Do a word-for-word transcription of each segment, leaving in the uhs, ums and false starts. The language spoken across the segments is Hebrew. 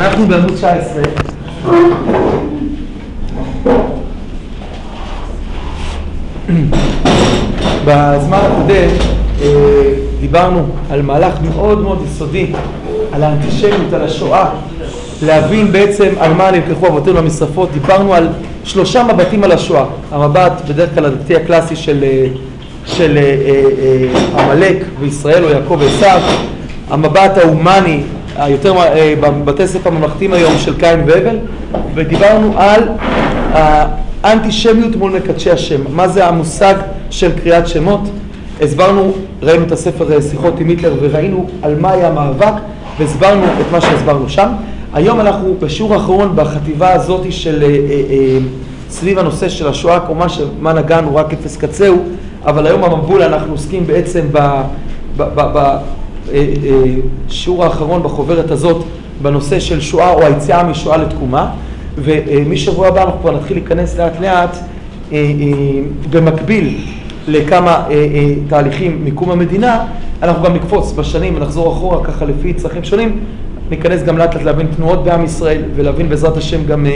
אנחנו בעמוד תשע עשרה. בזמן הקודם דיברנו על מהלך מאוד מאוד יסודי, על האנטישמיות, על השואה, להבין בעצם על מה נלקחו אבותינו למשרפות. דיברנו על שלושה מבטים על השואה. המבט בדרך כלל הדתי הקלאסי של של עמלק וישראל או יעקב ועשיו, המבט ההומני היותר בבתי ספר ממלכתיים היום של קין והבל, ודיברנו על האנטישמיות מול מקדשי השם. מה זה המושג של קריאת שמות? הסברנו, ראינו את הספר שיחות עם היטלר וראינו על מה היה המאבק והסברנו את מה שהסברנו שם. היום אנחנו בשיעור האחרון בחטיבה הזאת של סביב הנושא של השואה, כלומר שמה נגענו רק אפס קצהו, אבל היום המבול אנחנו עוסקים בעצם בשיעור האחרון בחוברת הזאת בנושא של שואה או היציאה משואה לתקומה, ומשבוע הבא אנחנו כבר נתחיל להיכנס לאט לאט במקביל לכמה תהליכים מקום המדינה. אנחנו גם נקפוץ בשנים ונחזור אחורה ככה לפי צרכים שונים, ניכנס גם לאט לאט להבין תנועות בעם ישראל ולהבין בעזרת השם גם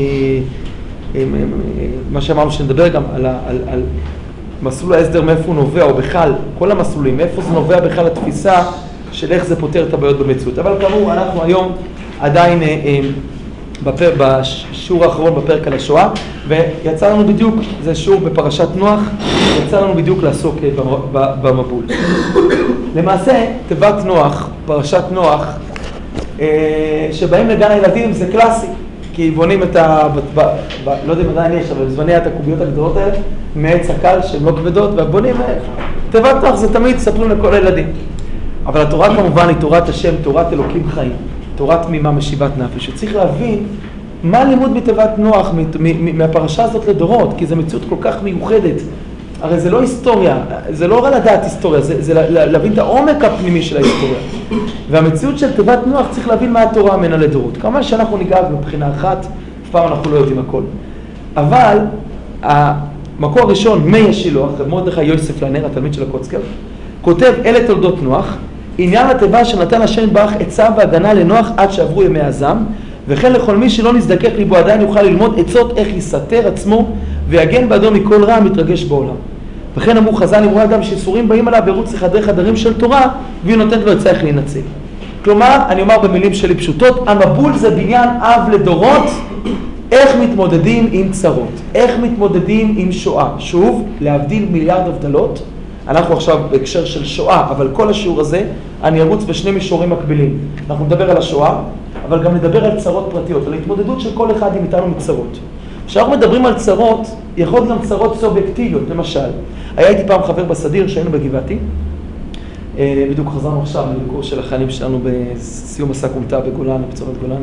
מה שאמרנו שנדבר גם על, על, על מסלול ההסדר, מאיפה הוא נובע, או בכלל כל המסלולים, מאיפה זה נובע בכלל התפיסה של איך זה פותר את הבעיות במציאות. אבל כאמור אנחנו היום עדיין בפר, בשיעור האחרון בפרק על השואה, ויצא לנו בדיוק, זה שיעור בפרשת נוח, יצא לנו בדיוק לעסוק במבול. למעשה תיבת נוח, פרשת נוח, שבאים לגן הילדים זה קלאסי, כי בונים את ה... ב, ב, לא יודע אם עדיין יש, אבל בזמני את הקוביות הגדולות האלה, מעץ הקל שהן לא כבדות, והבונים, תיבת נוח זה תמיד ספרו לכל הילדים. אבל התורה כמובן היא תורת השם, תורת אלוקים חיים, תורת תמימה משיבת נפש. וצריך להבין מה לימוד מתיבת נוח, מהפרשה הזאת לדורות, כי זו מציאות כל כך מיוחדת. הרי זה לא היסטוריה, זה לא רק לדעת היסטוריה, זה, זה להבין את העומק הפנימי של ההיסטוריה. והמציאות של תיבת נוח צריך להבין מה התורה ממנה לדורות. כמובן שאנחנו ניגע מבחינה אחת, אף פעם אנחנו לא יודעים הכל. אבל המקור הראשון, מי השילוח, מרדכי יוסף לנר, התלמיד של הקוצקר, כותב אלה תולדות נוח, עניין התיבה שנתן השם יתברך עצה והגנה לנוח עד שעברו ימי הזעם, וכן לכל מי שלא נזדקק ליבו עדיין יוכל ללמוד עצות איך יסתר עצמו ויגן בעדו מכל רע המתרגש בעולם. וכן אמרו חז"ל, אמרו אדם שאיסורים באים עליו ברוץ לחדרי חדרים של תורה, והיא נותנת לו עצה איך להינצל. כלומר, אני אומר במילים שלי פשוטות, המבול זה בניין אב לדורות, איך מתמודדים עם צרות, איך מתמודדים עם שואה. שוב, להבדיל מיליארד הבדלות, אנחנו עכשיו בהקשר של שואה, אבל כל השיעור הזה אני ארוץ בשני מישורים מקבילים. אנחנו נדבר על השואה, אבל גם נדבר על צרות פרטיות, על התמודדות של כל אחד עם איתנו מצרות. כשאנחנו מדברים על צרות, יכול להיות גם צרות סובייקטיביות. למשל, היה איתי פעם חבר בסדיר שהיינו בגבעתי, בדיוק חזרנו עכשיו לביקור של החיילים שלנו בסיום מסע קומטה בגולני, בצורת גולני.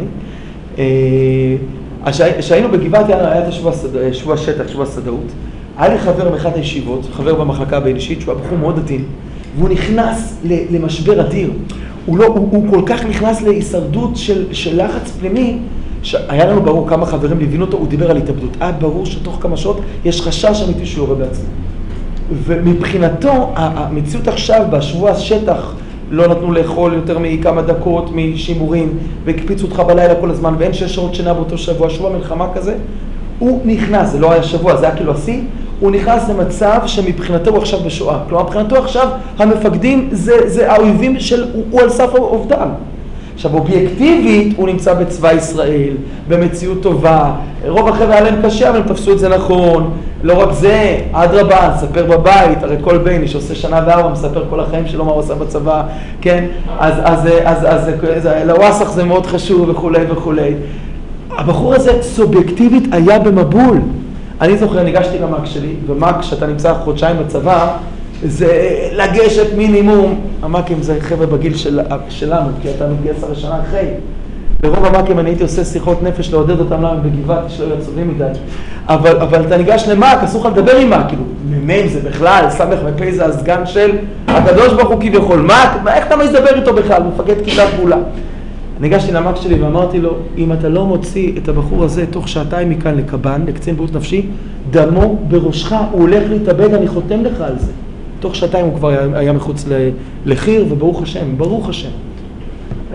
כשהיינו בגבעתי היה את שבוע שטח, שבוע סדאות. היה לי חבר מאחת הישיבות, חבר במחלקה הבינשית, שהוא הבחור מאוד עדין, והוא נכנס למשבר אדיר. הוא, לא, הוא, הוא כל כך נכנס להישרדות של, של לחץ פנימי, שהיה לנו ברור כמה חברים ליווינו אותו, הוא דיבר על התאבדות. היה ברור שתוך כמה שעות יש חשש אמיתי שהוא יורה בעצמו. ומבחינתו, המציאות עכשיו בשבוע השטח, לא נתנו לאכול יותר מכמה דקות משימורים, והקפיצו אותך בלילה כל הזמן, ואין שש שעות שינה באותו שבוע, שבוע מלחמה כזה, הוא נכנס, זה לא היה שבוע, זה היה כאילו השיא, הוא נכנס למצב שמבחינתו הוא עכשיו בשואה. כלומר, מבחינתו עכשיו המפקדים זה, זה האויבים של, הוא, הוא על סף אובדן. עכשיו, אובייקטיבית הוא נמצא בצבא ישראל, במציאות טובה, רוב החבר'ה היה להם קשה, אבל הם תפסו את זה נכון. לא רק זה, אדרבה, נספר בבית, הרי כל בני שעושה שנה וארבע, מספר כל החיים שלו מה הוא עושה בצבא, כן? אז, אז, אז, אז, אז, לוואסח זה מאוד חשוב וכולי וכולי. הבחור הזה סובייקטיבית היה במבול. אני זוכר, ניגשתי למק שלי, ומק שאתה נמצא חודשיים בצבא, זה לגשת מינימום, המקים זה חבר'ה בגיל של, שלנו, כי אתה מתגייס הרי שנה אחרי. ברוב המקים אני הייתי עושה שיחות נפש לעודד אותם למה בגבעתי שלא יהיו עצובים מדי. אבל, אבל אתה ניגש למק, אסור לך לדבר עם מק, כאילו, ממם זה בכלל, סמך מפי זה הסגן של הקדוש ברוך הוא כביכול. מק, איך אתה מזדבר איתו בכלל? מפקד כיתת פעולה. ניגשתי למק שלי ואמרתי לו, אם אתה לא מוציא את הבחור הזה תוך שעתיים מכאן לקב"ן, לקצין בריאות נפשי, דמו בראשך, הוא הולך להתאבד, אני חותם לך על זה. תוך שעתיים הוא כבר היה, היה מחוץ לחיר, וברוך השם, ברוך השם.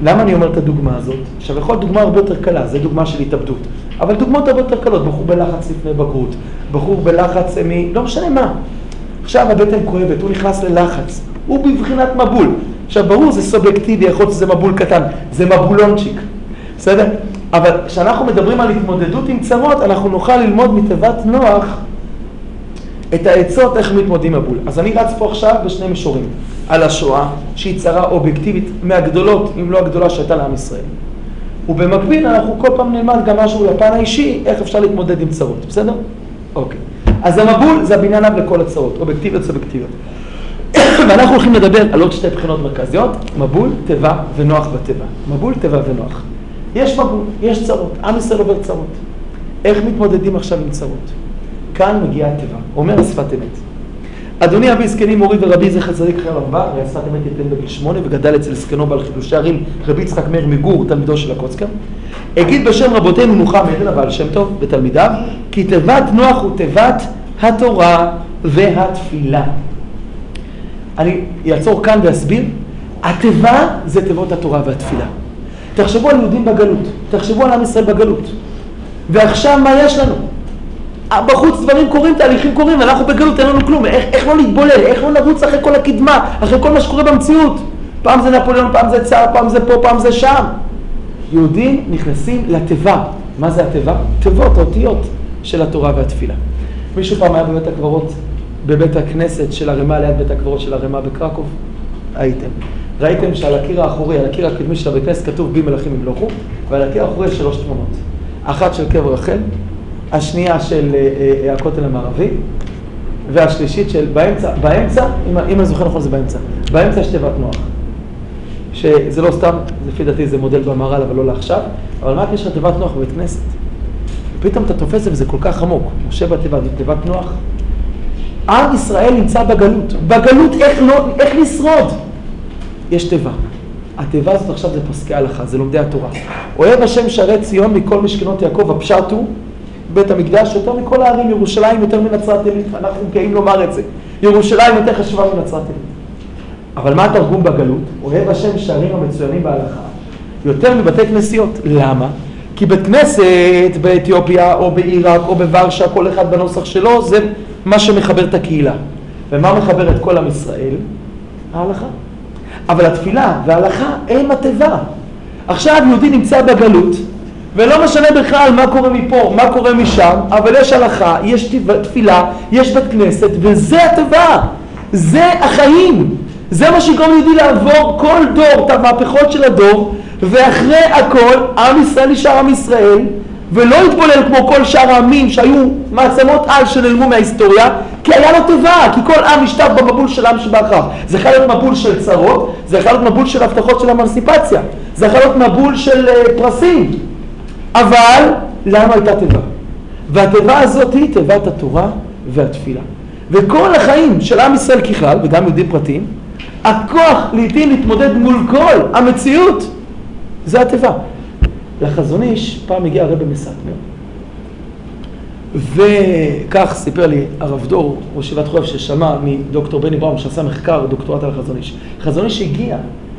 למה אני אומר את הדוגמה הזאת? עכשיו, יכול דוגמה הרבה יותר קלה, זה דוגמה של התאבדות. אבל דוגמאות הרבה יותר קלות, בחור בלחץ לפני בגרות, בחור בלחץ מ... לא משנה מה. עכשיו הבטן כואבת, הוא נכנס ללחץ, הוא בבחינת מבול. עכשיו, ברור, זה סובייקטיבי, יכול להיות שזה מבול קטן, זה מבולונצ'יק, בסדר? אבל כשאנחנו מדברים על התמודדות עם צרות, אנחנו נוכל ללמוד מתיבת נוח את העצות איך מתמודדים מבול. אז אני רץ פה עכשיו בשני מישורים, על השואה, שהיא צרה אובייקטיבית מהגדולות, אם לא הגדולה שהייתה לעם ישראל. ובמקביל אנחנו כל פעם נלמד גם משהו לפן האישי, איך אפשר להתמודד עם צרות, בסדר? אוקיי. אז המבול זה הבניין אב לכל הצרות, אובייקטיביות סובייקטיביות. ואנחנו הולכים לדבר על עוד שתי בחינות מרכזיות, מבול, טבע ונוח בטבע. מבול, טבע ונוח. יש מבול, יש צרות, עם ישראל עובר צרות. איך מתמודדים עכשיו עם צרות? כאן מגיעה הטבע, אומר השפת אמת. אדוני אבי זקנים מורי ורבי זכר צדיק חייל ארבע, השפת אמת יתן בגיל שמונה וגדל אצל זקנו בעל חידושי ערים רבי יצחק מאיר מגור, תלמידו של הקוצקר. הגיד בשם רבותינו נוחה מעדן הבעל שם טוב ותלמידיו, כי תיבת נוח הוא תיבת התורה והתפילה. אני אעצור כאן ואסביר. התיבה זה תיבות התורה והתפילה. תחשבו על יהודים בגלות, תחשבו על עם ישראל בגלות. ועכשיו מה יש לנו? בחוץ דברים קורים, תהליכים קורים, אנחנו בגלות, אין לנו כלום. איך, איך לא להתבולל, איך לא נרוץ אחרי כל הקדמה, אחרי כל מה שקורה במציאות. פעם זה נפוליאון, פעם זה צער, פעם זה פה, פעם זה שם. יהודים נכנסים לתיבה. מה זה התיבה? תיבות, אותיות של התורה והתפילה. מישהו פעם היה בבית הקברות, בבית הכנסת של הרמה, ליד בית הקברות של הרמה בקרקוב? הייתם. ראיתם שעל הקיר האחורי, על הקיר הקדמי של הבית הכנסת כתוב בי מלאכים ימלכו, ועל הקיר האחורי יש שלוש תמונות. אחת של קבר רחל, השנייה של uh, הכותל המערבי, והשלישית של באמצע, באמצע, אם, אם אני זוכר נכון זה באמצע, באמצע יש תיבת נוח. שזה לא סתם, לפי דעתי זה מודל במהר"ל, אבל לא לעכשיו, אבל מה יש לך תיבת נוח בבית כנסת? פתאום אתה תופס את זה, וזה כל כך עמוק. משה בתיבת, תיבת נוח. עם ישראל נמצא בגלות. בגלות איך, לא, איך לשרוד? יש תיבה. התיבה הזאת עכשיו זה פוסקי הלכה, זה לומדי התורה. אוהב השם שערי ציון מכל משכנות יעקב, הפשט הוא בית המקדש יותר מכל הערים, ירושלים יותר מנצרת עילית, אנחנו גאים לומר את זה. ירושלים יותר חשובה מנצרת עילית. אבל מה התרגום בגלות? אוהב השם שערים המצוינים בהלכה יותר מבתי כנסיות. למה? כי בית כנסת באתיופיה או בעיראק או בוורשה, כל אחד בנוסח שלו, זה מה שמחבר את הקהילה. ומה מחבר את כל עם ישראל? ההלכה. אבל התפילה וההלכה הם התיבה. עכשיו יהודי נמצא בגלות, ולא משנה בכלל מה קורה מפה, מה קורה משם, אבל יש הלכה, יש תפילה, יש בית כנסת, וזה התיבה. זה החיים. זה מה שגורם יהודי לעבור כל דור, את המהפכות של הדור, ואחרי הכל, עם ישראל נשאר עם ישראל, ולא התבולל כמו כל שאר העמים שהיו מעצמות על שנעלמו מההיסטוריה, כי היה לו טבע, כי כל עם נשטף במבול של עם שבאחריו. זה יכול להיות מבול של צרות, זה יכול להיות מבול של הבטחות של אמנסיפציה, זה יכול להיות מבול של uh, פרסים. אבל למה הייתה טבע? והטבע הזאת היא טבעת התורה והתפילה. וכל החיים של עם ישראל ככלל, וגם יהודים פרטיים, הכוח לעתים להתמודד מול כל המציאות, זה הטבע. לחזון איש, פעם הגיע הרבי מסטמר, וכך סיפר לי הרב דור, ראש ישיבת חורב, ששמע מדוקטור בני בראון, שעשה מחקר דוקטורט על החזון איש. חזון איש הגיע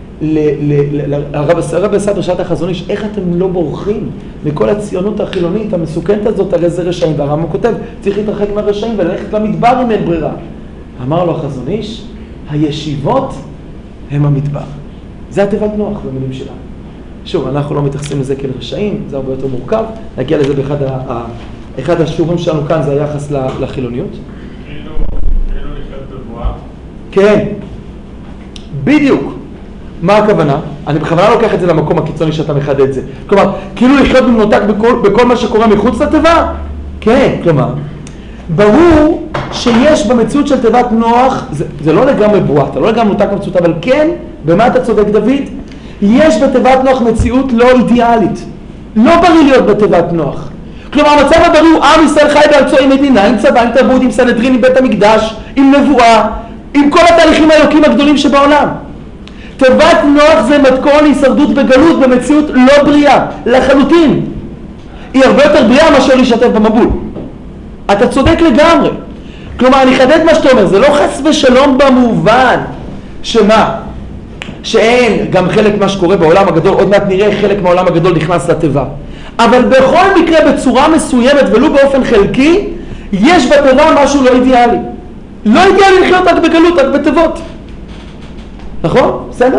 לרבי מסטמר שאל את החזון איש, איך אתם לא בורחים מכל הציונות החילונית המסוכנת הזאת, הרי זה רשעים, והרמב"ם כותב, צריך להתרחק מהרשעים וללכת למדבר אם אין ברירה. אמר לו החזון איש, הישיבות הם המדבר. זה התיבת נוח במילים שלנו. שוב, אנחנו לא מתייחסים לזה כאל רשעים, זה הרבה יותר מורכב. נגיע לזה באחד ה, ה, אחד השיעורים שלנו כאן, זה היחס לחילוניות. כאילו, כאילו לחיות בבואה? כן, בדיוק. מה הכוונה? אני בכוונה לוקח את זה למקום הקיצוני שאתה מחדד את זה. כלומר, כאילו לחיות במנותק בכל, בכל מה שקורה מחוץ לתיבה? כן, כלומר, ברור שיש במציאות של תיבת נוח, זה, זה לא לגמרי בועה, אתה לא לגמרי מנותק במציאות, אבל כן, במה אתה צודק דוד? יש בתיבת נוח מציאות לא אידיאלית. לא בריא להיות בתיבת נוח. כלומר, המצב הבריא הוא עם ישראל חי בארצו עם מדינה, עם צבא, עם תרבות, עם סנהדרין, עם בית המקדש, עם נבואה, עם כל התהליכים האלוקים הגדולים שבעולם. תיבת נוח זה מתכון להישרדות בגלות, במציאות לא בריאה, לחלוטין. היא הרבה יותר בריאה מאשר להשתתף במבול. אתה צודק לגמרי. כלומר, אני חדד מה שאתה אומר, זה לא חס ושלום במובן שמה? שאין גם חלק מה שקורה בעולם הגדול, עוד מעט נראה חלק מהעולם הגדול נכנס לטבע. אבל בכל מקרה בצורה מסוימת ולא באופן חלקי, יש בטבע משהו לא אידיאלי. לא אידיאלי לחיות רק בגלות, רק בטבעות. נכון? בסדר?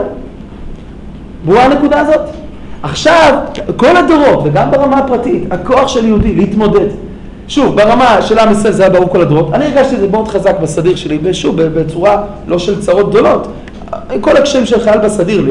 ברורה הנקודה הזאת? עכשיו, כל הדורות, וגם ברמה הפרטית, הכוח של יהודי להתמודד. שוב, ברמה של עם ישראל זה היה ברור כל הדורות. אני הרגשתי את זה מאוד חזק בסדיר שלי, ושוב, בצורה לא של צרות גדולות. כל הקשיים של חייל בסדיר,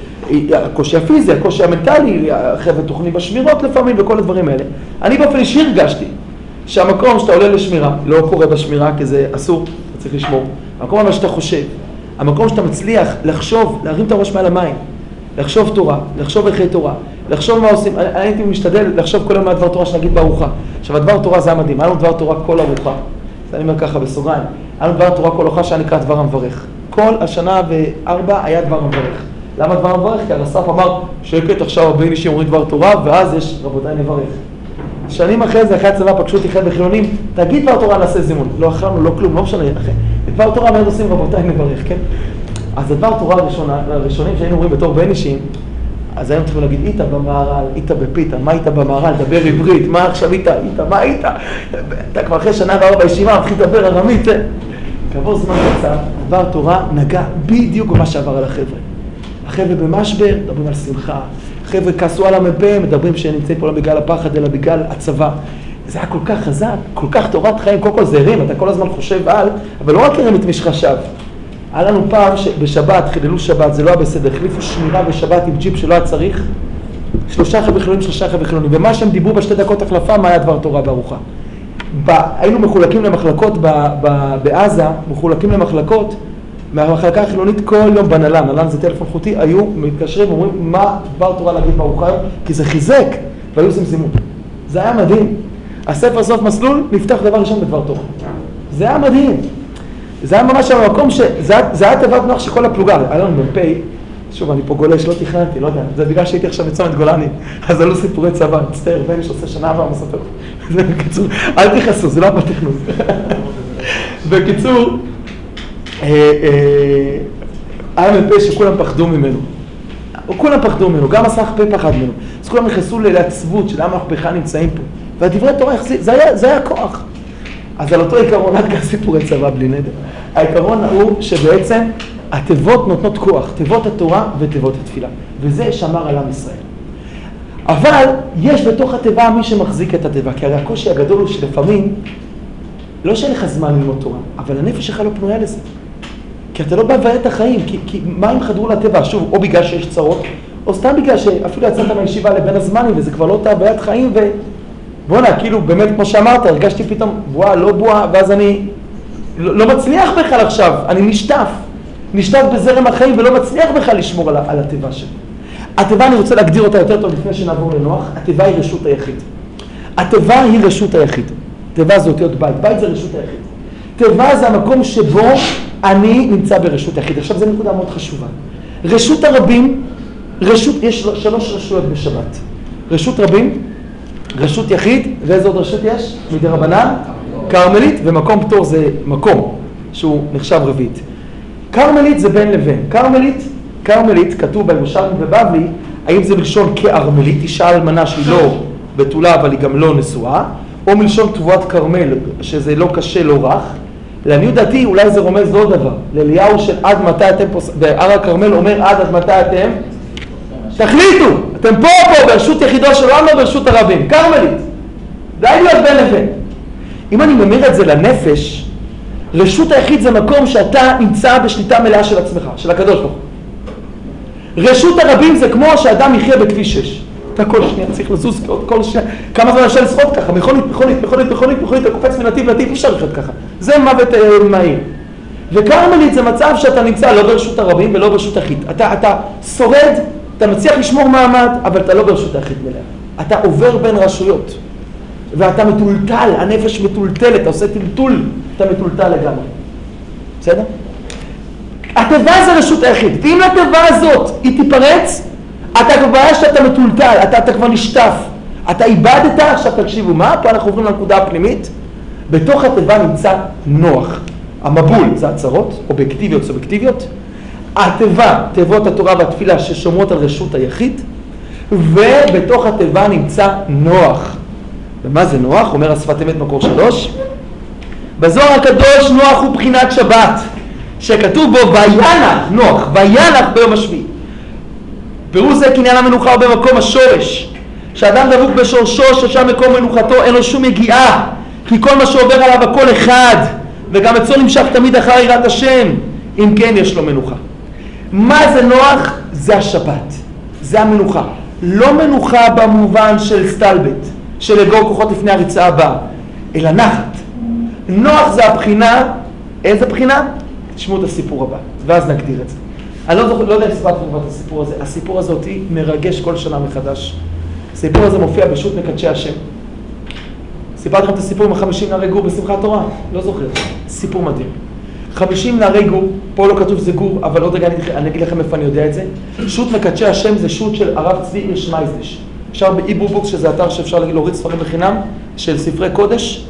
הקושי הפיזי, הקושי המנטלי, החבר'ה תוכני בשמירות לפעמים, וכל הדברים האלה. אני באופן אישי הרגשתי שהמקום שאתה עולה לשמירה, לא קורה בשמירה כי זה אסור, אתה צריך לשמור. המקום אבל שאתה חושב, המקום שאתה מצליח לחשוב, להרים את הראש מעל המים, לחשוב תורה, לחשוב ערכי תורה, לחשוב מה עושים. אני, אני הייתי משתדל לחשוב כל יום מהדבר תורה שנגיד בארוחה. עכשיו, הדבר תורה זה היה מדהים, היה לנו דבר תורה כל ארוחה. זה אני אומר ככה בסוגריים, היה לנו דבר תורה כל ארוחה שהיה נקרא דבר המברך. כל השנה וארבע היה דבר המברך. למה דבר המברך? כי הרס"פ אמר שקט עכשיו הרבה אישים אומרים דבר תורה, ואז יש רבותיי נברך. שנים אחרי זה, אחרי הצבא פגשו אותי חלק בחילונים, תגיד דבר תורה נעשה זימון. לא אכלנו, לא כלום, לא משנה. דבר תורה מיד עושים רבותיי נברך, כן? אז הדבר תורה הראשונה, הראשונים שהיינו רואים בתור בן אישים, אז היום צריכים להגיד, איתה במהר"ל, איתה בפיתה, מה איתה במהר"ל, דבר עברית, מה עכשיו איתה, איתה, מה איתה? אתה כבר אחרי שנה וארבע ישיבה, מתחיל לדבר ארמית. כעבור זמן קצר, הדבר תורה נגע בדיוק במה שעבר על החבר'ה. החבר'ה במשבר, מדברים על שמחה. החבר'ה כעסו על המ"פ, מדברים שנמצאים פה לא בגלל הפחד, אלא בגלל הצבא. זה היה כל כך חזק, כל כך תורת חיים, כל כל זה הרים, אתה כל הזמן חושב על, אבל לא רק הרים את מי שחשב. היה לנו פעם שבשבת, חיללו שבת, זה לא היה בסדר, החליפו שמירה בשבת עם ג'יפ שלא היה צריך, שלושה חבר'ה חילונים, שלושה חבר'ה חילונים, ומה שהם דיברו בשתי דקות החלפה, מה היה דבר תורה בארוחה. היינו מחולקים למחלקות בעזה, מחולקים למחלקות, מהמחלקה החילונית כל יום בנלן, נלן זה טלפון חוטי, היו מתקשרים ואומרים מה דבר תורה להגיד בארוחה היום, כי זה חיזק, והיו עושים זימון. זה היה מדהים. הספר סוף מסלול נפתח דבר ראשון בדבר תורה. זה היה מדהים. זה היה ממש המקום ש... זה היה תיבת נוח שכל הפלוגה, היה לנו מ"פ, שוב אני פה גולש, לא תכננתי, לא יודע, זה בגלל שהייתי עכשיו בצומת גולני, אז עלו סיפורי צבא, מצטער, בני שעושה שנה הבאה מספר. זה בקיצור, אל תכעסו, זה לא בתכנון. בקיצור, היה מ"פ שכולם פחדו ממנו. כולם פחדו ממנו, גם הס"פ פחד ממנו. אז כולם נכנסו לעצבות של למה אנחנו בכלל נמצאים פה. והדברי תורה, זה היה כוח. אז על אותו עיקרון, עד כאן סיפורי צבא בלי נדר. העיקרון הוא שבעצם התיבות נותנות כוח, תיבות התורה ותיבות התפילה. וזה שמר על עם ישראל. אבל יש בתוך התיבה מי שמחזיק את התיבה, כי הרי הקושי הגדול הוא שלפעמים, לא שאין לך זמן ללמוד תורה, אבל הנפש שלך לא פנויה לזה. כי אתה לא בא לבעיית החיים, כי, כי מה הם חדרו לטבע? שוב, או בגלל שיש צרות, או סתם בגלל שאפילו יצאת מהישיבה לבין הזמנים, וזה כבר לא אותה בעיית חיים, ו... בוא'נה, כאילו, באמת, כמו שאמרת, הרגשתי פתאום, בואה, לא בואה, ואז אני לא, לא מצליח בכלל עכשיו, אני נשטף, נשטף בזרם החיים, ולא מצליח בכלל לשמור על, על הטבע שלי. הטבע, אני רוצה להגדיר אותה יותר טוב לפני שנעבור לנוח, הטבע היא רשות היחיד. הטבע היא רשות היחיד. טבע זה אותיות בית, בית זה רשות היחיד. טבע זה המקום שבו אני נמצא ברשות היחיד. עכשיו, זו נקודה מאוד חשובה. רשות הרבים, רשות, יש שלוש רשויות בשבת. רשות רבים, רשות יחיד, ואיזה עוד רשות יש? מדי רבנן, קרמלית, ומקום פטור זה מקום שהוא נחשב רביעית. קרמלית זה בין לבין. קרמלית, קרמלית, כתוב בירושלמי ובבלי, האם זה מלשון כארמלית, אישה אלמנה שהיא לא בתולה אבל היא גם לא נשואה, או מלשון תבואת קרמל, שזה לא קשה, לא רך. לעניות דעתי אולי זה רומז לא דבר. לאליהו של עד מתי אתם פה, בהר הכרמל אומר עד עד מתי אתם? תחליטו, אתם פה פה ברשות יחידו של עולם, לא ברשות הרבים, קרמלית. די להיות בין לבין. אם אני ממיר את זה לנפש, רשות היחיד זה מקום שאתה נמצא בשליטה מלאה של עצמך, של הקדוש ברוך הוא. רשות הרבים זה כמו שאדם יחיה בכביש שש. אתה כל שנייה צריך לזוז, כל שנייה, כמה זמן אפשר לשחות ככה, מכונית, מכונית, מכונית, מכונית, מכונית, אתה קופץ מנתיב לנתיב, אי אפשר לחיות ככה. זה מוות מהיר. וקרמלית זה מצב שאתה נמצא לא ברשות הרבים ולא ברשות היחיד. אתה, אתה שורד, אתה מצליח לשמור מעמד, אבל אתה לא ברשות היחיד מלאה. אתה עובר בין רשויות. ואתה מטולטל, הנפש מטולטלת, אתה עושה טלטול, אתה מטולטל לגמרי. בסדר? התיבה זה רשות היחיד. ואם לתיבה הזאת היא תיפרץ, אתה כבר שאתה מטולטל, אתה, אתה כבר נשטף. אתה איבדת, עכשיו תקשיבו, מה? פה אנחנו עוברים לנקודה הפנימית. בתוך התיבה נמצא נוח. המבול זה הצרות, אובייקטיביות, סובייקטיביות. התיבה, תיבות התורה והתפילה ששומרות על רשות היחיד, ובתוך התיבה נמצא נוח. ומה זה נוח? אומר השפת אמת מקור שלוש. בזוהר הקדוש נוח הוא בחינת שבת, שכתוב בו וינח נוח, וינח ביום השביעי. פירוש זה קניין המנוחה הוא במקום השורש, שאדם דבוק בשורשו ששם מקום מנוחתו אין לו שום יגיעה, כי כל מה שעובר עליו הכל אחד, וגם אצלו נמשך תמיד אחר יראת השם, אם כן יש לו מנוחה. מה זה נוח? זה השבת, זה המנוחה. לא מנוחה במובן של סטלבט, של לגור כוחות לפני הריצה הבאה, אלא נחת. נוח זה הבחינה, איזה בחינה? תשמעו את הסיפור הבא, ואז נגדיר את זה. אני לא, זוכר, לא יודע אם סיפרתי לכם את הסיפור הזה, הסיפור הזה אותי מרגש כל שנה מחדש. הסיפור הזה מופיע בשו"ת מקדשי השם. סיפרתי לכם את הסיפור עם החמישים נערי גור בשמחת תורה? לא זוכר, סיפור מדהים. חמישים נערי גור, פה לא כתוב זה גור, אבל עוד רגע אני, אני אגיד לכם איפה אני יודע את זה. שו"ת מקדשי השם זה שו"ת של הרב צבי הירש מייזדש. אפשר באיבובוקס, שזה אתר שאפשר להוריד ספרים בחינם, של ספרי קודש.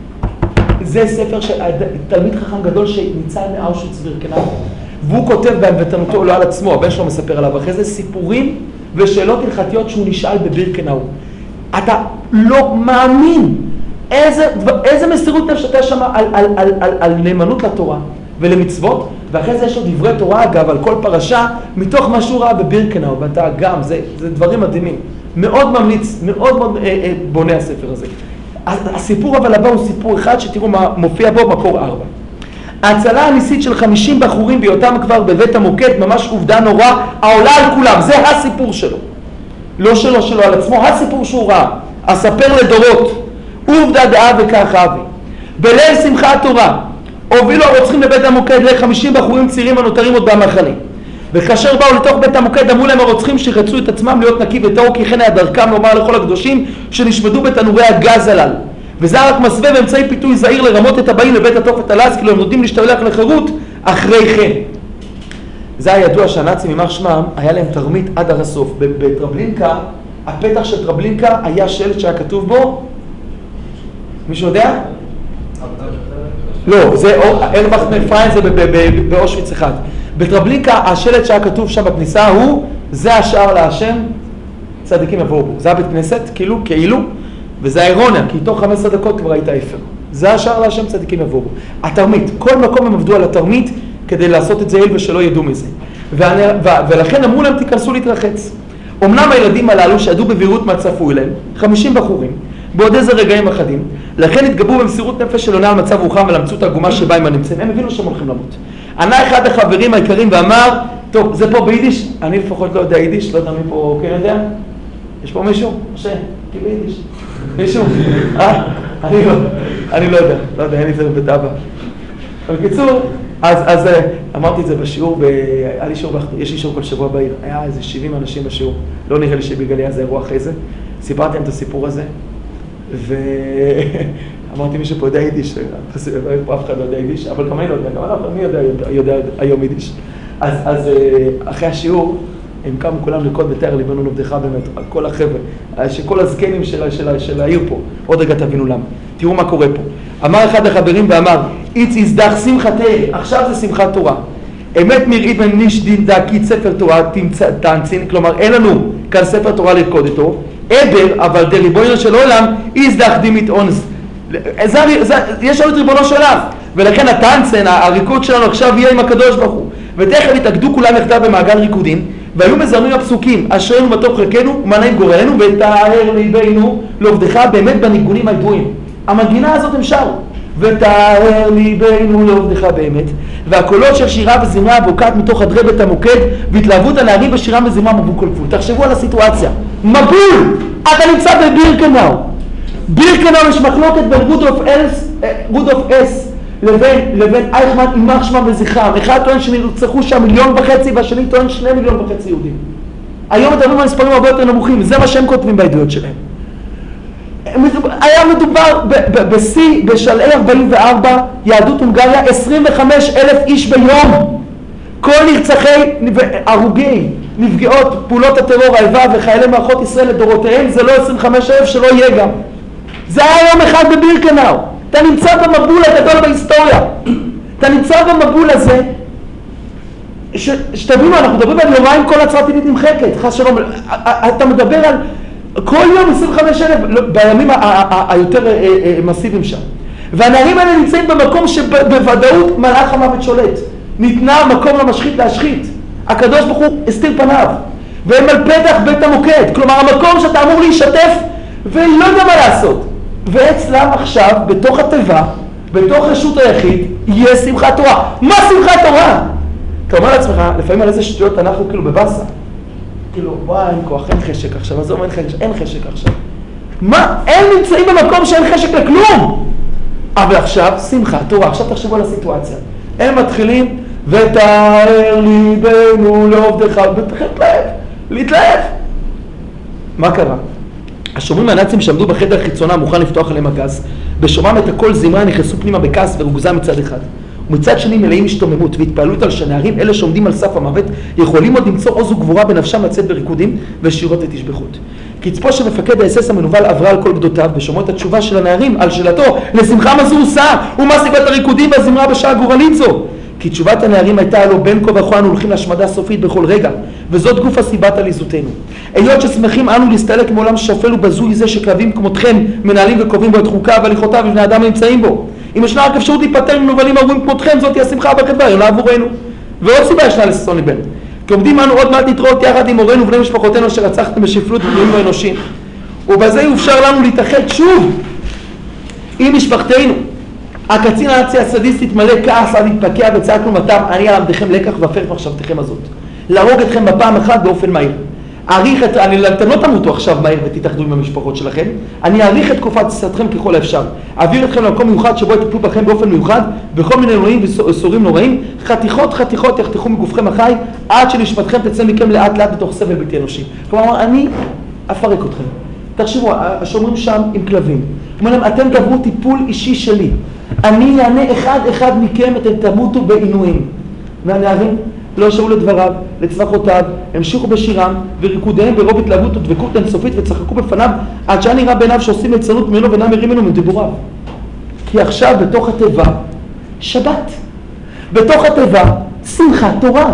זה ספר של תלמיד חכם גדול שניצל מאושוויץ בירקנאו. והוא כותב בענוותנותו לא על עצמו, הבן שלו מספר עליו, אחרי זה סיפורים ושאלות הלכתיות שהוא נשאל בבירקנאו. אתה לא מאמין איזה, איזה מסירות נפש אתה שם על, על, על, על, על נאמנות לתורה ולמצוות, ואחרי זה יש לו דברי תורה אגב על כל פרשה מתוך מה שהוא ראה בבירקנאו, ואתה גם, זה, זה דברים מדהימים. מאוד ממליץ, מאוד מאוד אה, אה, בונה הספר הזה. הסיפור אבל הבא הוא סיפור אחד שתראו מה מופיע בו מקור ארבע. ההצלה הניסית של חמישים בחורים בהיותם כבר בבית המוקד, ממש עובדה נורא, העולה על כולם, זה הסיפור שלו. לא שלו, שלו על עצמו, הסיפור שהוא ראה. אספר לדורות, עובדה דעה וכך אבי. בליל שמחת תורה, הובילו הרוצחים לבית המוקד ל-חמישים בחורים צעירים הנותרים עוד במחנה. וכאשר באו לתוך בית המוקד, אמרו להם הרוצחים שרצו את עצמם להיות נקי וטהור, כי כן היה דרכם לומר לכל הקדושים שנשמדו בתנורי הגז הללו. וזה רק מסווה ואמצעי פיתוי זהיר לרמות את הבאים לבית התופת הלז, כאילו הם נותנים להשתלח לחירות אחרי כן. זה הידוע שהנאצים יימח שמם, היה להם תרמית עד הסוף. בטרבלינקה, הפתח של טרבלינקה היה שלט שהיה כתוב בו, מישהו יודע? לא, זה ארבח מפריין, זה באושוויץ אחד. בטרבלינקה השלט שהיה כתוב שם בכניסה הוא, זה השער להשם, צדיקים יבואו בו. זה הבית כנסת, כאילו, כאילו, וזה האירוניה, כי תוך חמש עשרה דקות כבר היית אפר. זה השער להשם, צדיקים יבואו בו. התרמית, כל מקום הם עבדו על התרמית כדי לעשות את זה אל ושלא ידעו מזה. ואני, ו, ולכן אמרו להם תיכנסו להתרחץ. אמנם הילדים הללו שידעו בבירות מה צפוי להם, חמישים בחורים, בעוד איזה רגעים אחדים, לכן התגברו במסירות נפש של עונה על מצב רוחם ולמצאות העגומה שבה הם הנמצאים. הם הבינו שהם הולכים למות. ענה אחד החברים העיקרים ואמר, טוב, זה פה ביידיש, אני לפחות לא יודע יידיש, לא יודע מי פה, כן יודע? יש פה מישהו? משה, כי ביידיש. מישהו? אה? אני לא, אני לא יודע, לא יודע, אין לי זה בבית אבא. בקיצור, אז, אז אמרתי את זה בשיעור, היה לי שיעור, יש לי שיעור כל שבוע בעיר, היה איזה שבעים אנשים בשיעור, לא נראה לי שבגלל היה זה אירוע אחרי זה, סיפרתי להם את הסיפור הזה, ואמרתי מי שפה יודע יידיש, אף אחד לא יודע יידיש, אבל גם אני לא יודע, גם אנחנו, מי יודע, יודע היום יידיש. אז, אז אחרי השיעור, הם קמו כולם לקוד בתאר ליבנו נובדך באמת, כל החבר'ה, שכל הזקנים של, של, של העיר פה, עוד רגע תבינו למה. תראו מה קורה פה. אמר אחד החברים ואמר, איץ יזדח שמחתי, עכשיו זה שמחת תורה. אמת מראית מניש דין דקית ספר תורה תנצין, כלומר אין לנו כאן ספר תורה לרקוד איתו, עבר, אבל דריבונו של עולם, יזדח דימית אונס. יש לנו את ריבונו של עולם, ולכן הטנצן, הריקוד שלנו עכשיו יהיה עם הקדוש ברוך הוא. ותכף התאגדו כולם יחדיו במעגל ריקודים, והיו מזרמים הפסוקים, אשרינו בטוב חלקנו ומנעים גורלנו, ותאר ליבנו לעובדך באמת בניגונים הידועים. המנגינה הזאת הם שרו, ותאר ליבנו לעובדך באמת, והקולות של שירה וזמרה הבוקעת מתוך חדרי בית המוקד, והתלהבות הנערים בשירה וזמרה מבול כל גבול. תחשבו על הסיטואציה. מבול! אתה נמצא בבירקנאו. בירקנאו יש מחלוקת בין רודולף אס, רודולף אס לבין, לבין אייכמן יימח שמם וזכרם. אחד טוען שנרצחו שם מיליון וחצי, והשני טוען שני מיליון וחצי יהודים. היום מדברים על מספרים הרבה יותר נמוכים, זה מה שהם כותבים בעדויות שלהם. היה מדובר בשיא, בשלהי ארבעים וארבע, יהדות הונגריה, עשרים וחמישה אלף איש ביום. כל נרצחי, הרוגי, נפגעות, פעולות הטרור, האיבה וחיילי מערכות ישראל לדורותיהם, זה לא עשרים וחמישה אלף, שלא יהיה גם. זה היה יום אחד בבירקנאו. אתה נמצא במבול הגדול בהיסטוריה. אתה נמצא במבול הזה, שתבינו, אנחנו מדברים על יומיים כל הצרת עילית נמחקת, חס שלום, אתה מדבר על כל יום עשרים וחמישה אלף בימים היותר מסיביים שם. והנערים האלה נמצאים במקום שבוודאות מלאך המוות שולט. ניתנה מקום למשחית להשחית. הקדוש ברוך הוא הסתיר פניו. והם על פתח בית המוקד. כלומר, המקום שאתה אמור להשתתף ולא יודע מה לעשות. ואצלם עכשיו, בתוך התיבה, בתוך רשות היחיד, יהיה שמחת תורה. מה שמחת תורה? אתה אומר לעצמך, לפעמים על איזה שטויות אנחנו כאילו בבאסה. כאילו, וואי, אין כוח, אין חשק עכשיו. אז אומר, אין חשק, אין חשק עכשיו. מה? הם נמצאים במקום שאין חשק לכלום. אבל עכשיו, שמחת תורה. עכשיו תחשבו על הסיטואציה. הם מתחילים, ותאר ליבנו לעובדך, להתלהב, להתלהב. מה קרה? השומרים הנאצים שעמדו בחדר חיצונה מוכן לפתוח עליהם הגז, בשומם את הכל זמרה נכנסו פנימה בכעס ורוגזה מצד אחד. ומצד שני מלאים השתוממות והתפעלות על שנערים אלה שעומדים על סף המוות יכולים עוד למצוא עוז וגבורה בנפשם לצאת בריקודים ושירות ותשבחות. קצפו של מפקד האס-אס המנוול עברה על כל גדותיו ושומעו את התשובה של הנערים על שאלתו לשמחה מה זו עושה ומה סיבת הריקודים והזמרה בשעה גורלית זו. כי תשובת הנערים הייתה הלא בין כה וכה אנו הולכים להשמדה סופית בכל רגע, וזאת גוף הסיבת עליזותנו. היות ששמחים אנו להסתלק מעולם שפל ובזוי זה שכלבים כמותכם מנהלים וקובעים בו את חוקיו והליכותיו ובני אדם נמצאים בו. אם ישנה רק אפשרות להיפטר ממנוולים ארורים כמותכם, זאת היא השמחה והחדווה העליונה עבורנו. ועוד סיבה ישנה לששון ליבנו. כי עומדים אנו עוד מעט להתראות יחד עם הורינו ובני משפחותינו אשר רצחתם בשפלות ובנויים ואנושים. ובזה יאופשר לנו להתאחד שוב עם משפחתנו. הקצין הנאצי הסדיסט התמלא כעס עד התפקע וצעק לעומתם, אני אלמדכם לקח ואפר את מחשבתכם הזאת. להרוג אתכם בפעם אחת באופן מהיר. אעריך את, אני, אתם לא תמותו עכשיו מהר ותתאחדו עם המשפחות שלכם, אני אעריך את תקופת טיסתכם ככל האפשר. אעביר אתכם למקום מיוחד שבו יטפלו בכם באופן מיוחד, בכל מיני נוראים וסורים נוראים, חתיכות חתיכות יחתכו מגופכם החי, עד שנשמתכם תצא מכם לאט לאט בתוך סבל בלתי אנושי. כלומר, אני אפרק אתכם. תחשבו, השומרים שם עם כלבים. אומר להם, אתם תעברו טיפול אישי שלי. אני אענה אחד אחד מכם, אתם תמותו בעינויים. והנערים לא שמעו לדבריו, לצווחותיו, המשיכו בשירם וריקודיהם ברוב התלהבות ודבקות אינסופית וצחקו בפניו עד שהיה נראה בעיניו שעושים ליצנות ממנו ואינם מרים ממנו מדיבוריו. כי עכשיו בתוך התיבה שבת, בתוך התיבה שמחת תורה.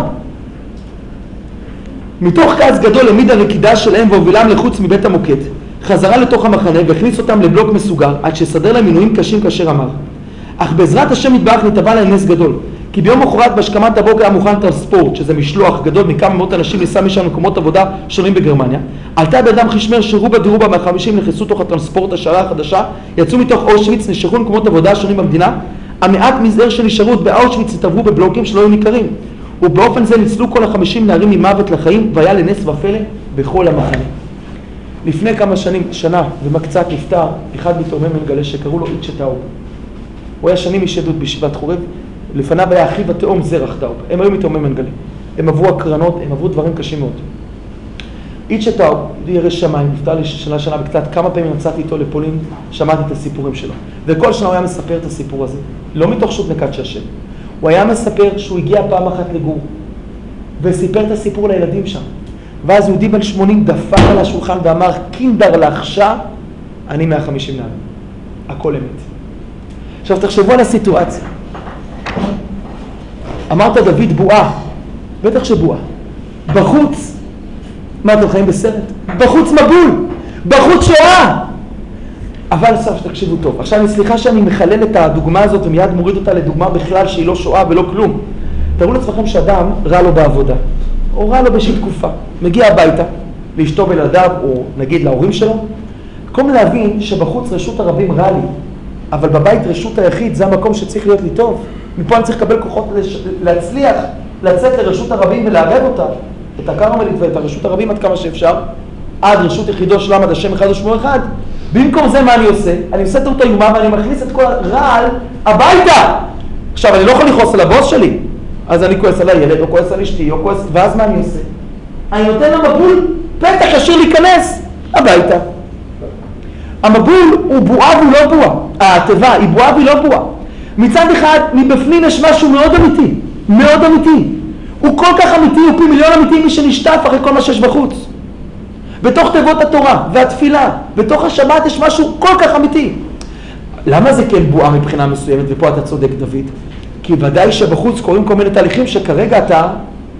מתוך כעס גדול העמיד הרקידה שלהם והובילם לחוץ מבית המוקד, חזרה לתוך המחנה והכניס אותם לבלוק מסוגר עד שסדר להם מינויים קשים כאשר אמר. אך בעזרת השם יתברך נתבע להם נס גדול, כי ביום אחרת בהשכמת הבוקר היה מוכן טרנספורט, שזה משלוח גדול מכמה מאות אנשים ניסה משם מקומות עבודה שונים בגרמניה. עלתה בידם חשמר שרובה דרובה מהחמישים נכנסו תוך הטרנספורט השערה החדשה, יצאו מתוך אושוויץ, נשלחו למקומות עבודה שונים במדינה, המעט מזער של נשארות באושוויץ התעברו בבלוקים שלא היו ניכרים, ובאופן זה ניצלו כל החמישים נערים ממוות לחיים, והיה לנס ופלא בכל המחנה. לפני כמה שנים, שנה ומקצת נפטר אחד מתאומי מנגלה שקראו לו איצ'ה טאוב. הוא היה שנים איש עדות בישיבת חורב, לפניו היה אחיו התאום זרח טאוב. הם היו מתאומי מנגלה. הם עברו הקרנות, הם עברו דברים קשים מאוד. איצ'ה טאוב, ירא שמיים, נפטר לי שנה שנה וקצת, כמה פעמים נסעתי איתו לפולין, שמעתי את הסיפורים שלו. וכל שנה הוא היה מספר את הסיפור הזה, לא מתוך שות נקת שהשם. הוא היה מספר שהוא הגיע פעם אחת לגור, וסיפר את הסיפור לילדים שם. ואז יהודי בן שמונים דפק על השולחן ואמר, קינדר לחשה, אני מאה וחמישים נערים. הכל אמת. עכשיו תחשבו על הסיטואציה. אמרת דוד בועה, בטח שבועה. בחוץ, מה אתם חיים בסרט? בחוץ מבול, בחוץ שואה. אבל עכשיו תקשיבו טוב. עכשיו אני סליחה שאני מחלל את הדוגמה הזאת ומיד מוריד אותה לדוגמה בכלל שהיא לא שואה ולא כלום. תראו לעצמכם שאדם רע לו בעבודה. או רע לו באיזושהי תקופה, מגיע הביתה, לאשתו ולילדיו, או נגיד להורים שלו, במקום להבין שבחוץ רשות הרבים רע לי, אבל בבית רשות היחיד זה המקום שצריך להיות לי טוב. מפה אני צריך לקבל כוחות להצליח, לצאת לרשות הרבים ולערב אותה, את הקרמלית ואת הרשות הרבים עד כמה שאפשר, עד רשות יחידו של עמד השם אחד ושמו אחד. במקום זה מה אני עושה? אני עושה טעות איומה ואני מכניס את כל הרעל הביתה. עכשיו אני לא יכול לכעוס על הבוס שלי, אז אני כועס על הילד, או כועס על אשתי, או כועס, ואז מה אני עושה? אני נותן למבול פתח אשר להיכנס הביתה. המבול הוא בועה והוא לא בועה. התיבה היא בועה והיא לא בועה. מצד אחד, מבפנים יש משהו מאוד אמיתי, מאוד אמיתי. הוא כל כך אמיתי, הוא פי מיליון אמיתי מי שנשטף אחרי כל מה שיש בחוץ. בתוך תיבות התורה והתפילה, בתוך השבת יש משהו כל כך אמיתי. למה זה כן בועה מבחינה מסוימת, ופה אתה צודק דוד? כי ודאי שבחוץ קוראים כל מיני תהליכים שכרגע אתה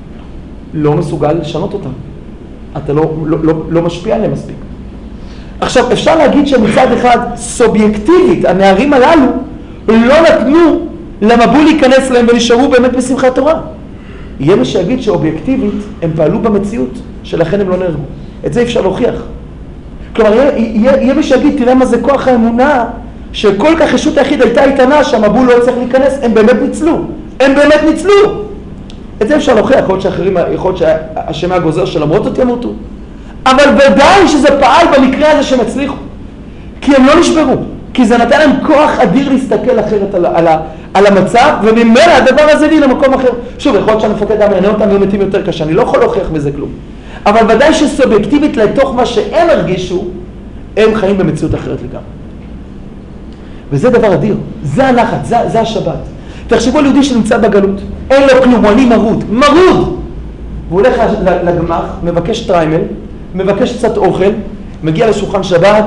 לא מסוגל לשנות אותם. אתה לא, לא, לא, לא משפיע עליהם מספיק. עכשיו, אפשר להגיד שמצד אחד, סובייקטיבית, הנערים הללו לא נתנו למבול להיכנס להם ונשארו באמת בשמחת תורה. יהיה מי שיגיד שאובייקטיבית הם פעלו במציאות, שלכן הם לא נהרגו. את זה אפשר להוכיח. כלומר, יהיה, יהיה, יהיה מי שיגיד, תראה מה זה כוח האמונה, שכל כך ישות היחיד הייתה איתנה שהמבול לא צריך להיכנס, הם באמת ניצלו. הם באמת ניצלו! את זה אפשר להוכיח, יכול להיות שאחרים, יכול להיות שהשם הגוזר שלמרות זאת ימותו. אבל ודאי שזה פעל במקרה הזה שהם הצליחו. כי הם לא נשברו. כי זה נתן להם כוח אדיר להסתכל אחרת על, על, על המצב, וממילא הדבר הזה לי למקום אחר. שוב, יכול להיות שהמפקד היה מעניין אותם, הם מתים יותר קשה, אני לא יכול להוכיח מזה כלום. אבל ודאי שסובייקטיבית לתוך מה שהם הרגישו, הם חיים במציאות אחרת לגמרי. וזה דבר אדיר, זה הנחת, זה, זה השבת. תחשבו על יהודי שנמצא בגלות, אין לו כלום, הוא אני מרוד, מרוד! והוא הולך לגמח, מבקש טריימל, מבקש קצת אוכל, מגיע לשולחן שבת,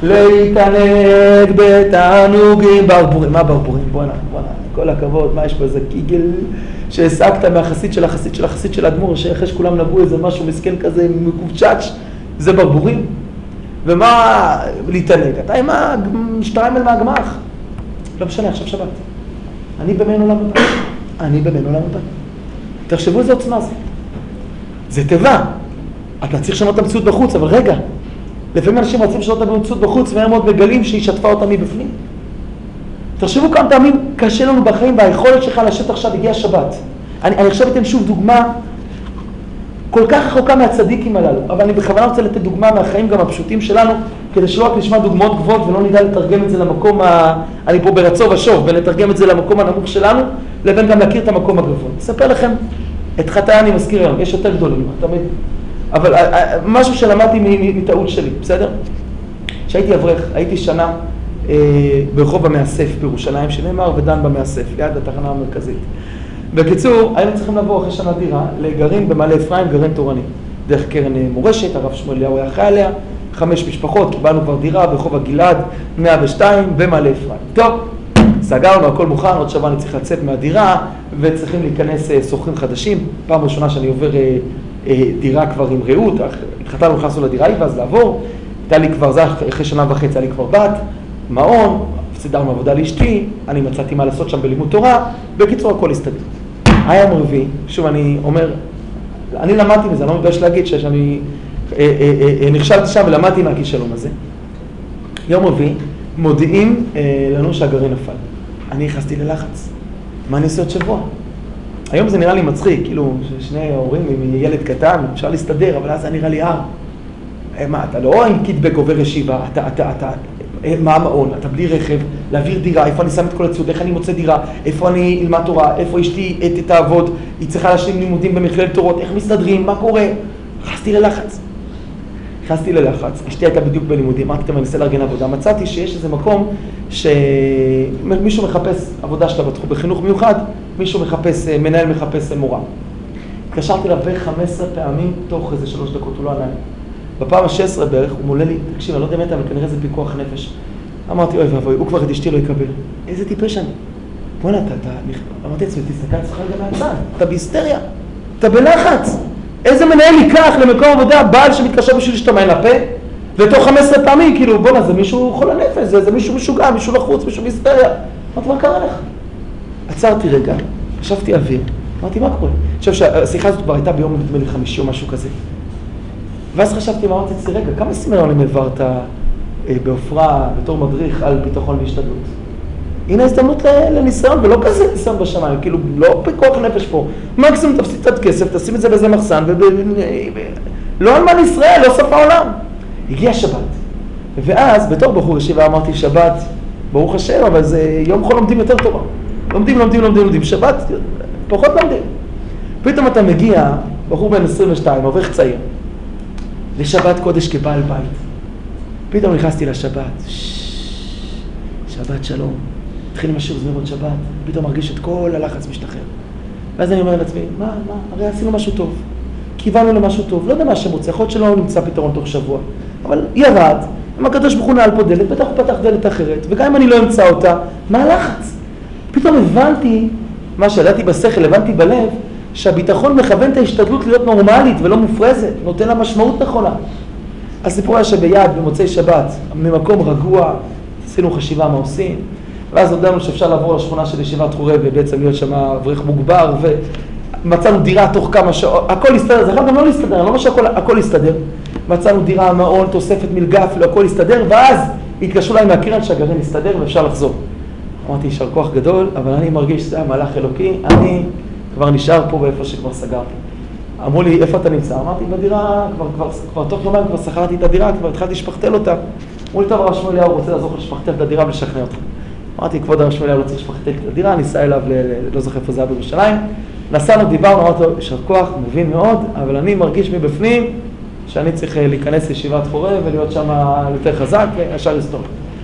להתענג בתענוגים ברבורים. מה ברבורים? בוא'נה, בוא'נה, כל הכבוד, מה יש פה איזה קיגל שהעסקת מהחסית של החסית של החסית של אדמו"ר, שאחרי שכולם נגעו איזה משהו מסכן כזה מקובצ'אץ', זה ברבורים? ומה להתענג? אתה עם השטריימל מהגמח? לא משנה, עכשיו שבת. אני במין עולם הבא. אני במין עולם הבא. תחשבו איזה עוצמה זה. זה טבע. אתה צריך לשנות את המציאות בחוץ, אבל רגע. לפעמים אנשים רוצים לשנות את המציאות בחוץ, והם עוד מגלים שהיא שטפה אותה מבפנים. תחשבו כמה פעמים קשה לנו בחיים, והיכולת שלך לשבת עכשיו הגיעה שבת. אני, אני עכשיו אתן שוב דוגמה כל כך רחוקה מהצדיקים הללו, אבל אני בכוונה רוצה לתת דוגמה מהחיים גם הפשוטים שלנו, כדי שלא רק נשמע דוגמאות גבוהות ולא נדע לתרגם את זה למקום, ה... אני פה ברצו ושוב, ונתרגם את זה למקום הנמוך שלנו, לבין גם להכיר את המקום הגבוה. אספר לכם, את חטאי אני מזכיר היום, יש יותר גדולים, תמיד. אבל משהו שלמדתי מטעות שלי, בסדר? כשהייתי אברך, הייתי שנה אה, ברחוב המאסף בירושלים, שנאמר ודן במאסף, ליד התחנה המרכזית. בקיצור, היינו צריכים לבוא אחרי שנה דירה לגרעין במעלה אפרים, גרעין תורני. דרך קרן מורשת, הרב שמואל אליהו היה חי עליה, חמש משפחות, קיבלנו כבר דירה ברחוב הגלעד, מאה ושתיים, במעלה אפרים. טוב, סגרנו, הכל מוכן, עוד שבוע אני צריך לצאת מהדירה, וצריכים להיכנס סוחרים חדשים. פעם ראשונה שאני עובר אה, אה, דירה כבר עם רעות, התחתנו נכנסנו לדירה, ואז לעבור. הייתה לי כבר, זה אחרי שנה וחצי, היה לי כבר בת, מעון, סידרנו עבודה לאשתי, אני מצאתי מה לעשות שם בלימוד תורה, בקיצור הכל הסתדר. היה יום רביעי, שוב אני אומר, אני למדתי מזה, אני לא מתבייש להגיד שאני אה, אה, אה, נכשלתי שם ולמדתי מהכישלון הזה. יום רביעי, מודיעים אה, לנו שהגרעין נפל. אני נכנסתי ללחץ. מה אני עושה עוד שבוע? היום זה נראה לי מצחיק, כאילו שני ההורים עם ילד קטן, אפשר להסתדר, אבל אז זה נראה לי הר. מה, אתה לא עם קיטבק עובר ישיבה, אתה, אתה, אתה, מה המעון, אתה בלי רכב, להעביר דירה, איפה אני שם את כל הציוד, איך אני מוצא דירה, איפה אני אלמד תורה, איפה אשתי תעבוד, היא צריכה להשלים לימודים במכללת תורות, איך מסתדרים, מה קורה? נכנסתי ללחץ. נכנסתי ללחץ, אשתי הייתה בדיוק בלימודים, אמרתי, אני אנסה לארגן עבודה, מצאתי שיש איזה מקום שמישהו מחפש עבודה שלה בתחום בחינוך מיוחד, מישהו מחפש, מנהל מחפש מורה. התקשרתי לה ב-חמש עשרה פעמים, תוך איזה שלוש דקות, הוא לא ענה לי. בפעם ה-שש עשרה בערך, הוא מולה לי, תקשיב, אני לא יודע מתה, אבל כנראה זה פיקוח נפש. אמרתי, אוי ואבוי, הוא כבר את אשתי לא יקבל. איזה טיפש אני. בוא'נה, אתה, אתה, אמרתי עצמי, תסתכל אצלך גם מהצד, אתה בהיסטריה, אתה בלחץ. איזה מנהל ייקח למקום עבודה, בעל שמתקשר בשביל שתמיין לפה, ותוך חמש עשרה פעמים, כאילו, בוא'נה, זה מישהו חולה נפש, זה, זה מישהו משוגע, מישהו לחוץ, מישהו בהיסטריה. אמרתי, מה קרה לך? עצרתי רגע, חשבתי אוויר, אמרתי, מה קורה? עכשיו שהשיחה הזאת כבר הייתה ביום נדמה לי חמישי או משהו כזה. ואז חשבתי, מה אמרתי אצלי, רגע, כמה סמינרים העברת אה, בעופרה בתור מדריך על ביטחון והשתדלות? הנה הזדמנות לניסיון, ולא כזה ניסיון בשמיים, כאילו, לא פיקוח נפש פה. מקסימום תפסיד קצת כסף, תשים את זה באיזה מחסן, וב... לא על מה לישראל, לא סוף העולם. הגיע שבת. ואז, בתור בחור ישיבה, אמרתי, שבת, ברוך השם, אבל זה יום חול לומדים יותר טובה. לומדים, לומדים, לומדים, לומדים. שבת, פחות לומדים. פתאום אתה מגיע, בחור בן עשרים ושתיים, אברך צעיר. לשבת קודש כבעל בית. פתאום נכנסתי לשבת. שבת שלום. התחיל עם השיר זמירות שבת. פתאום מרגיש את כל הלחץ משתחרר. ואז אני אומר לעצמי, מה, מה? הרי עשינו משהו טוב. כיוונו למשהו טוב. לא יודע מה שמוצא. יכול להיות שלא נמצא פתרון תוך שבוע. אבל ירד. אם הקדוש ברוך הוא נעל פה דלת, בטח הוא פתח דלת אחרת. וגם אם אני לא אמצא אותה, מה הלחץ? פתאום הבנתי, מה שידעתי בשכל, הבנתי בלב, שהביטחון מכוון את ההשתדלות להיות נורמלית ולא מופרזת, נותן לה משמעות נכונה. הסיפור היה שביד, במוצאי שבת, ממקום רגוע, עשינו חשיבה מה עושים, ואז הודענו שאפשר לעבור לשכונה של ישיבת חורב ובעצם להיות שם אברך מוגבר, ומצאנו דירה תוך כמה שעות, הכל הסתדר, זה יכול גם לא להסתדר, אני לא אומר שהכל הכל הסתדר. מצאנו דירה, מעון, תוספת מלגה, אפילו הכל הסתדר, ואז התקשרו להם מהקרן שהגרעין הסתדר ואפשר לחזור. אמרתי, יישר כוח גדול, אבל אני מרגיש שזה המהלך אלוקי, אני כבר נשאר פה באיפה שכבר סגרתי. אמרו לי, איפה אתה נמצא? אמרתי, בדירה, כבר, כבר, כבר תוך יומיים כבר שכרתי את הדירה, כבר התחלתי לשפחתל אותה. אמרו לי, טוב, הרב שמואל אליהו רוצה לעזור לשפחתל את הדירה ולשכנע אותך. אמרתי, כבוד הרב שמואל אליהו לא צריך לשפחתל את הדירה, ניסה אליו, ל, לא זוכר איפה זה היה בירושלים. נסענו, דיברנו, אמרתי לו, יישר כוח, מבין מאוד, אבל אני מרגיש מבפנים שאני צריך להיכנס לישיבת חורב ולהיות שם יותר חזק וישר לסתום.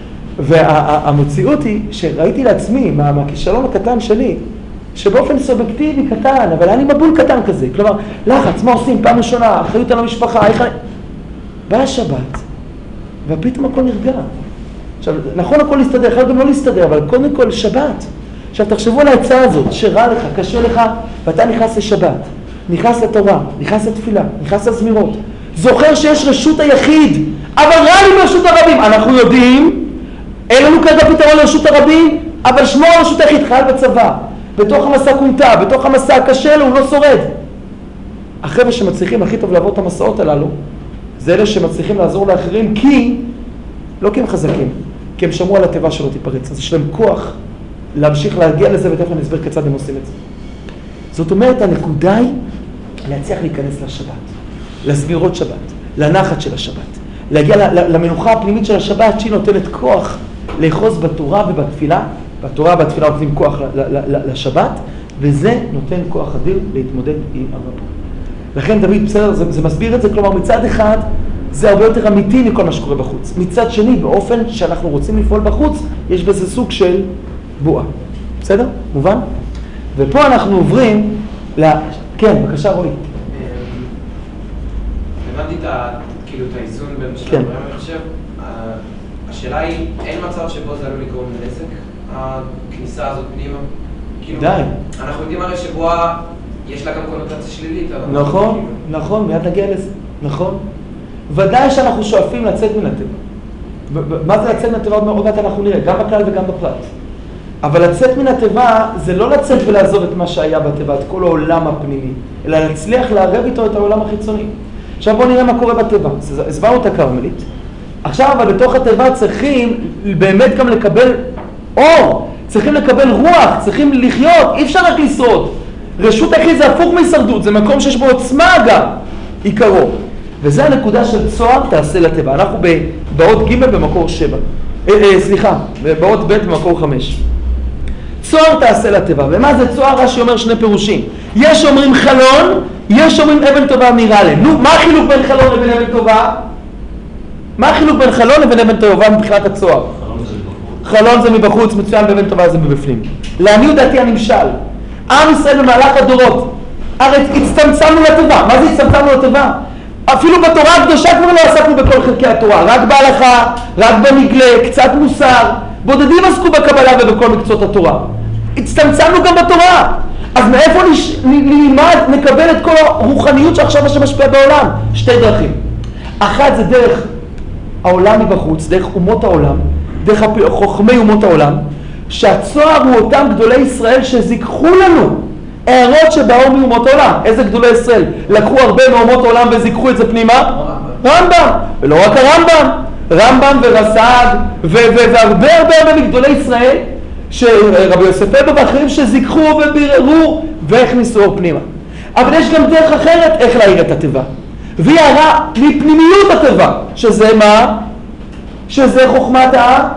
והמציאות היא שראיתי לעצמי מה, מהכישלון הקטן שלי, שבאופן סובייקטיבי קטן, אבל היה לי מבול קטן כזה, כלומר, לחץ, מה עושים? פעם ראשונה, אחריות על המשפחה, איך אני... באה השבת, ופתאום הכל נרגע. עכשיו, נכון הכל להסתדר, יכול גם לא להסתדר, אבל קודם כל שבת. עכשיו, תחשבו על ההצעה הזאת, שרע לך, קשה לך, ואתה נכנס לשבת, נכנס לתורה, נכנס לתפילה, נכנס לזמירות, זוכר שיש רשות היחיד, אבל רע לי ברשות הרבים. אנחנו יודעים, אין לנו כרגע פתרון לרשות הרבים, אבל שמור על רשות היחיד, חייל בצבא, בתוך המסע קונטה, בתוך המסע הקשה לו, הוא לא שורד. החבר'ה שמצליחים הכי טוב לעבור את המסעות הללו, זה אלה שמצליחים לעזור לאחרים, כי, לא כי הם חזקים, כי הם שמרו על הטבע שלא תיפרץ. אז יש להם כוח להמשיך להגיע לזה, ותכף אני אסביר כיצד הם עושים את זה. זאת אומרת, הנקודה היא להצליח להיכנס לשבת, לסבירות שבת, לנחת של השבת, להגיע למנוחה הפנימית של השבת, שהיא נותנת כוח לאחוז בתורה ובתפילה. בתורה ובתפילה נותנים כוח לשבת, וזה נותן כוח אדיר להתמודד עם הרב. לכן דוד, בסדר, זה, זה מסביר את זה, כלומר מצד אחד זה הרבה יותר אמיתי מכל מה שקורה בחוץ. מצד שני, באופן שאנחנו רוצים לפעול בחוץ, יש בזה סוג של בועה. בסדר? מובן? ופה אנחנו עוברים ל... כן, בבקשה רואי. הבנתי את האיזון בין שני כן. הדברים, אני חושב. השאלה היא, אין מצב שבו זה עלול לגרום לנזק, הכניסה הזאת פנימה? די. אנחנו יודעים הרי שבועה, יש לה גם קונוטציה שלילית. נכון, נכון, מיד נגיע לזה. נכון. ודאי שאנחנו שואפים לצאת מן הטבע. מה זה לצאת מן הטבע? עוד מעט אנחנו נראה, גם בכלל וגם בפרט. אבל לצאת מן הטבע זה לא לצאת ולעזוב את מה שהיה בטבע, את כל העולם הפנימי, אלא להצליח לערב איתו את העולם החיצוני. עכשיו בואו נראה מה קורה בטבע. הסברנו את הכרמלית. עכשיו אבל בתוך הטבע צריכים באמת גם לקבל אור, צריכים לקבל רוח, צריכים לחיות, אי אפשר רק לשרוד. רשות היחיד זה הפוך מהישרדות, זה מקום שיש בו עוצמה גם, עיקרו. וזה הנקודה של צוהר תעשה לטבע. אנחנו באות ג' במקור שבע. אה, אה, סליחה, באות ב' במקור חמש. צוהר תעשה לטבע. ומה זה צוהר? רש"י אומר שני פירושים. יש אומרים חלון, יש אומרים אבן טובה מאירה להם. נו, מה החילוק בין חלון לבין אבן טובה? מה החילוק בין חלון לבין אבן טובה מבחינת הצוהר? חלון זה מבחוץ, מצוין, באבן טובה זה מבפנים. לעניות דעתי הנמשל. עם ישראל במהלך הדורות, הרי הצטמצמנו לטבע. מה זה הצטמצמנו לטבע? אפילו בתורה הקדושה כבר לא עסקנו בכל חלקי התורה, רק בהלכה, רק במגלה, קצת מוסר, בודדים עסקו בקבלה ובכל מקצות התורה. הצטמצמנו גם בתורה. אז מאיפה נלמד, נקבל את כל הרוחניות שעכשיו השם משפיע בעולם? שתי דרכים. אחת זה דרך העולם מבחוץ, דרך אומות העולם, דרך חוכמי אומות העולם, שהצוהר הוא אותם גדולי ישראל שזיכחו לנו הערות שבאו מאומות העולם. איזה גדולי ישראל? לקחו הרבה מאומות העולם וזיכחו את זה פנימה? רמב"ם. ולא רק הרמב"ם, רמב"ם ורס"ג והרבה הרבה הרבה מגדולי ישראל, שרבי יוסף אבו ואחרים שזיכחו וביררו והכניסו אור פנימה. אבל יש גם דרך אחרת איך להאיר את הטבע, והיא הערה מפנימיות הטבע, שזה מה? שזה חוכמת ה...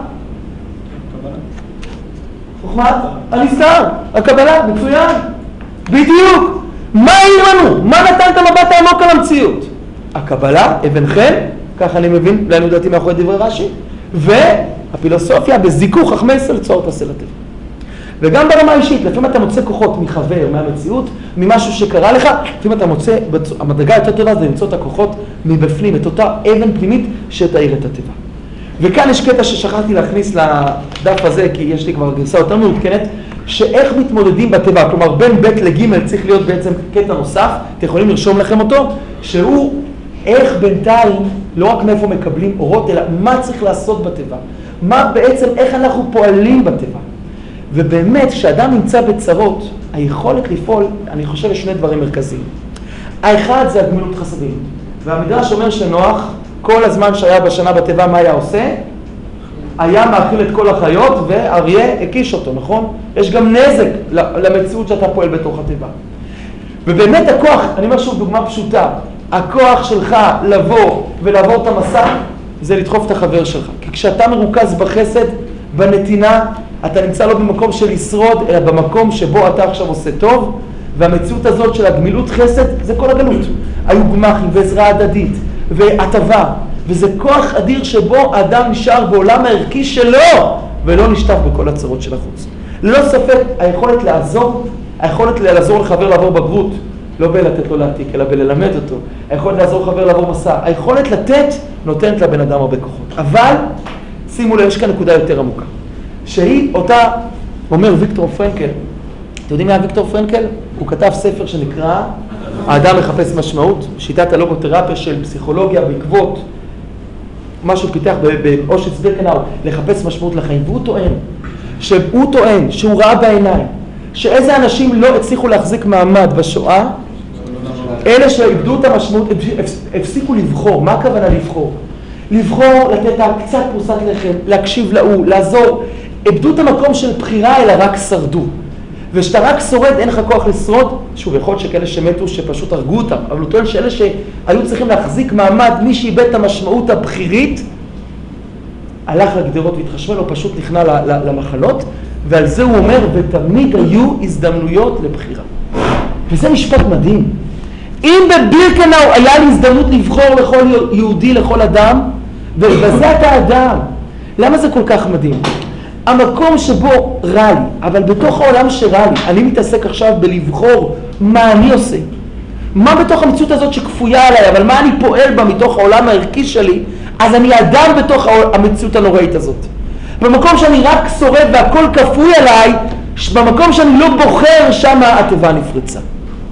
חוכמת הנסתר, הקבלה, מצוין. בדיוק. מה העיר לנו? מה נתן את המבט העמוק על המציאות? הקבלה, אבן חן, ככה אני מבין, לעניות דעתי מאחורי דברי רש"י, והפילוסופיה בזיכוך חכמי ישראל צוהר תעשה לטבע. וגם ברמה האישית, לפעמים אתה מוצא כוחות מחבר, מהמציאות, ממשהו שקרה לך, לפעמים אתה מוצא, המדרגה יותר טובה זה למצוא את הכוחות מבפנים, את אותה אבן פנימית שתאיר את הטבע. וכאן יש קטע ששכחתי להכניס לדף הזה, כי יש לי כבר גרסה יותר מעודכנת, שאיך מתמודדים בטבע, כלומר בין ב' לג' צריך להיות בעצם קטע נוסף, אתם יכולים לרשום לכם אותו, שהוא איך בינתיים, לא רק מאיפה מקבלים אורות, אלא מה צריך לעשות בטבע, מה בעצם, איך אנחנו פועלים בטבע. ובאמת, כשאדם נמצא בצרות, היכולת לפעול, אני חושב, יש שני דברים מרכזיים. האחד זה הגמילות חסדים, והמדרש אומר שנוח, כל הזמן שהיה בשנה בטבע, מה היה עושה? היה מאכיל את כל החיות, ואריה הקיש אותו, נכון? יש גם נזק למציאות שאתה פועל בתוך הטבע. ובאמת הכוח, אני אומר שוב דוגמה פשוטה, הכוח שלך לבוא ולעבור את המסע, זה לדחוף את החבר שלך. כי כשאתה מרוכז בחסד, בנתינה, אתה נמצא לא במקום של לשרוד, אלא במקום שבו אתה עכשיו עושה טוב, והמציאות הזאת של הגמילות חסד, זה כל הגלות. היו גמחים ועזרה הדדית, והטבה, וזה כוח אדיר שבו האדם נשאר בעולם הערכי שלו, ולא נשטף בכל הצרות של החוץ. ללא ספק, היכולת לעזור, היכולת לעזור לחבר לעבור בגרות, לא בלתת לו להעתיק, אלא בללמד אותו. היכולת לעזור לחבר לעבור מסע. היכולת לתת נותנת לבן אדם הרבה כוחות. אבל, שימו לב, יש כאן נקודה יותר עמוקה. שהיא אותה, אומר ויקטור פרנקל. אתם יודעים מה ויקטור פרנקל? הוא כתב ספר שנקרא האדם מחפש משמעות, שיטת הלוגותרפיה של פסיכולוגיה בעקבות מה שהוא פיתח באושיץ בירקנאו, לחפש משמעות לחיים. והוא טוען, שהוא טוען, שהוא ראה בעיניים, שאיזה אנשים לא הצליחו להחזיק מעמד בשואה, אלה שאיבדו את המשמעות, הפסיקו לבחור. מה הכוונה לבחור? לבחור, לתת קצת פרוסת לחם, להקשיב להוא, לעזור. איבדו את המקום של בחירה, אלא רק שרדו. ושאתה רק שורד, אין לך כוח לשרוד. שוב, יכול להיות שכאלה שמתו שפשוט הרגו אותם, אבל הוא טוען שאלה שהיו צריכים להחזיק מעמד, מי שאיבד את המשמעות הבחירית, הלך לגדרות והתחשמל, או פשוט נכנע למחלות, ועל זה הוא אומר, ותמיד היו הזדמנויות לבחירה. וזה משפט מדהים. אם בבירקנאו היה לי הזדמנות לבחור לכל יהודי, לכל אדם, ובזה אתה אדם. למה זה כל כך מדהים? המקום שבו רע לי, אבל בתוך העולם שרע לי, אני מתעסק עכשיו בלבחור מה אני עושה. מה בתוך המציאות הזאת שכפויה עליי, אבל מה אני פועל בה מתוך העולם הערכי שלי, אז אני אדם בתוך המציאות הנוראית הזאת. במקום שאני רק שורד והכל כפוי עליי, במקום שאני לא בוחר, שם הטבע נפרצה.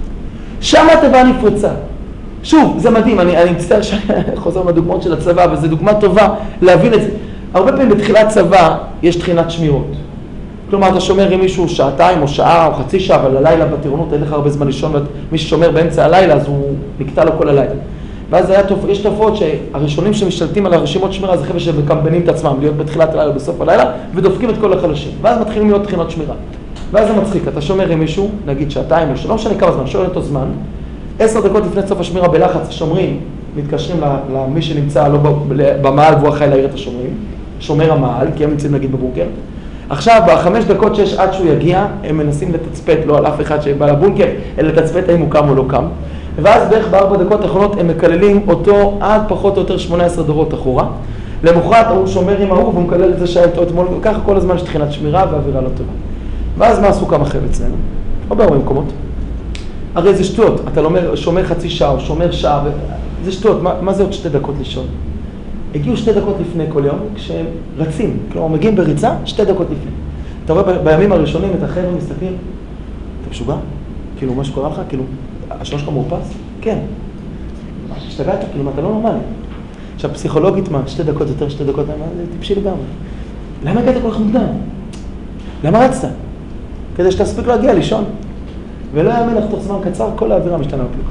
שם הטבע נפרצה. שוב, זה מדהים, אני, אני מצטער שאני חוזר מהדוגמאות של הצבא, אבל זו דוגמה טובה להבין את זה. הרבה פעמים בתחילת צבא יש תחינת שמירות. כלומר, אתה שומר עם מישהו שעתיים או שעה או חצי שעה, אבל הלילה בטירונות אין לך הרבה זמן לישון, מי ששומר באמצע הלילה, אז הוא נקטע לו כל הלילה. ואז היה, יש תופעות שהראשונים שמשתלטים על הרשימות שמירה, זה חבר'ה שמקמבנים את עצמם, להיות בתחילת הלילה בסוף הלילה, ודופקים את כל החלשים. ואז מתחילים להיות תחינות שמירה. ואז זה מצחיק, אתה שומר עם מישהו, נגיד שעתיים או שלא משנה כמה זמן, שואל אותו זמן, עשר דקות לפני סוף השמירה בלחץ, השומרים מתקשרים למי שנמצא לא במעל והוא אחראי להעיר את השומרים, שומר המעל, כי הם נמצאים נגיד בבונקר. עכשיו, בחמש דקות שיש עד שהוא יגיע, הם מנסים לתצפת, לא על אף אחד שבא לבונקר, אלא לתצפת האם הוא קם או לא קם. ואז בערך בארבע דקות האחרונות הם מקללים אותו עד פחות או יותר שמונה עשרה דורות אחורה. למחרת הוא שומר עם ההוא והוא מקלל את זה שהיה איתו אתמול, וככה כל הזמן יש תחינת שמירה ואווירה לא טובה. ואז מה עשו כמה חבר'ה אצלנו? לא בהרבה מקומות. הרי זה שטויות, אתה לא שומר חצי שעה או שומר שעה, זה שטויות, מה, מה זה עוד שתי דקות לישון? הגיעו שתי דקות לפני כל יום, כשהם רצים, כלומר מגיעים בריצה, שתי דקות לפני. אתה רואה בימים הראשונים את החבר'ה מסתכלים, אתה משוגע? כאילו מה שקורה לך? כאילו, השעון שלך מאופס? כן. השתגעת? כאילו, אתה לא נורמלי. עכשיו, פסיכולוגית מה? שתי דקות יותר, שתי דקות, מה? זה טיפשי לגמרי. למה הגעת כל כך מוקדם? למה רצת? כדי שתספיק להגיע לישון. ולא יאמין לך תוך זמן קצר, כל האווירה משתנה בפלוחה.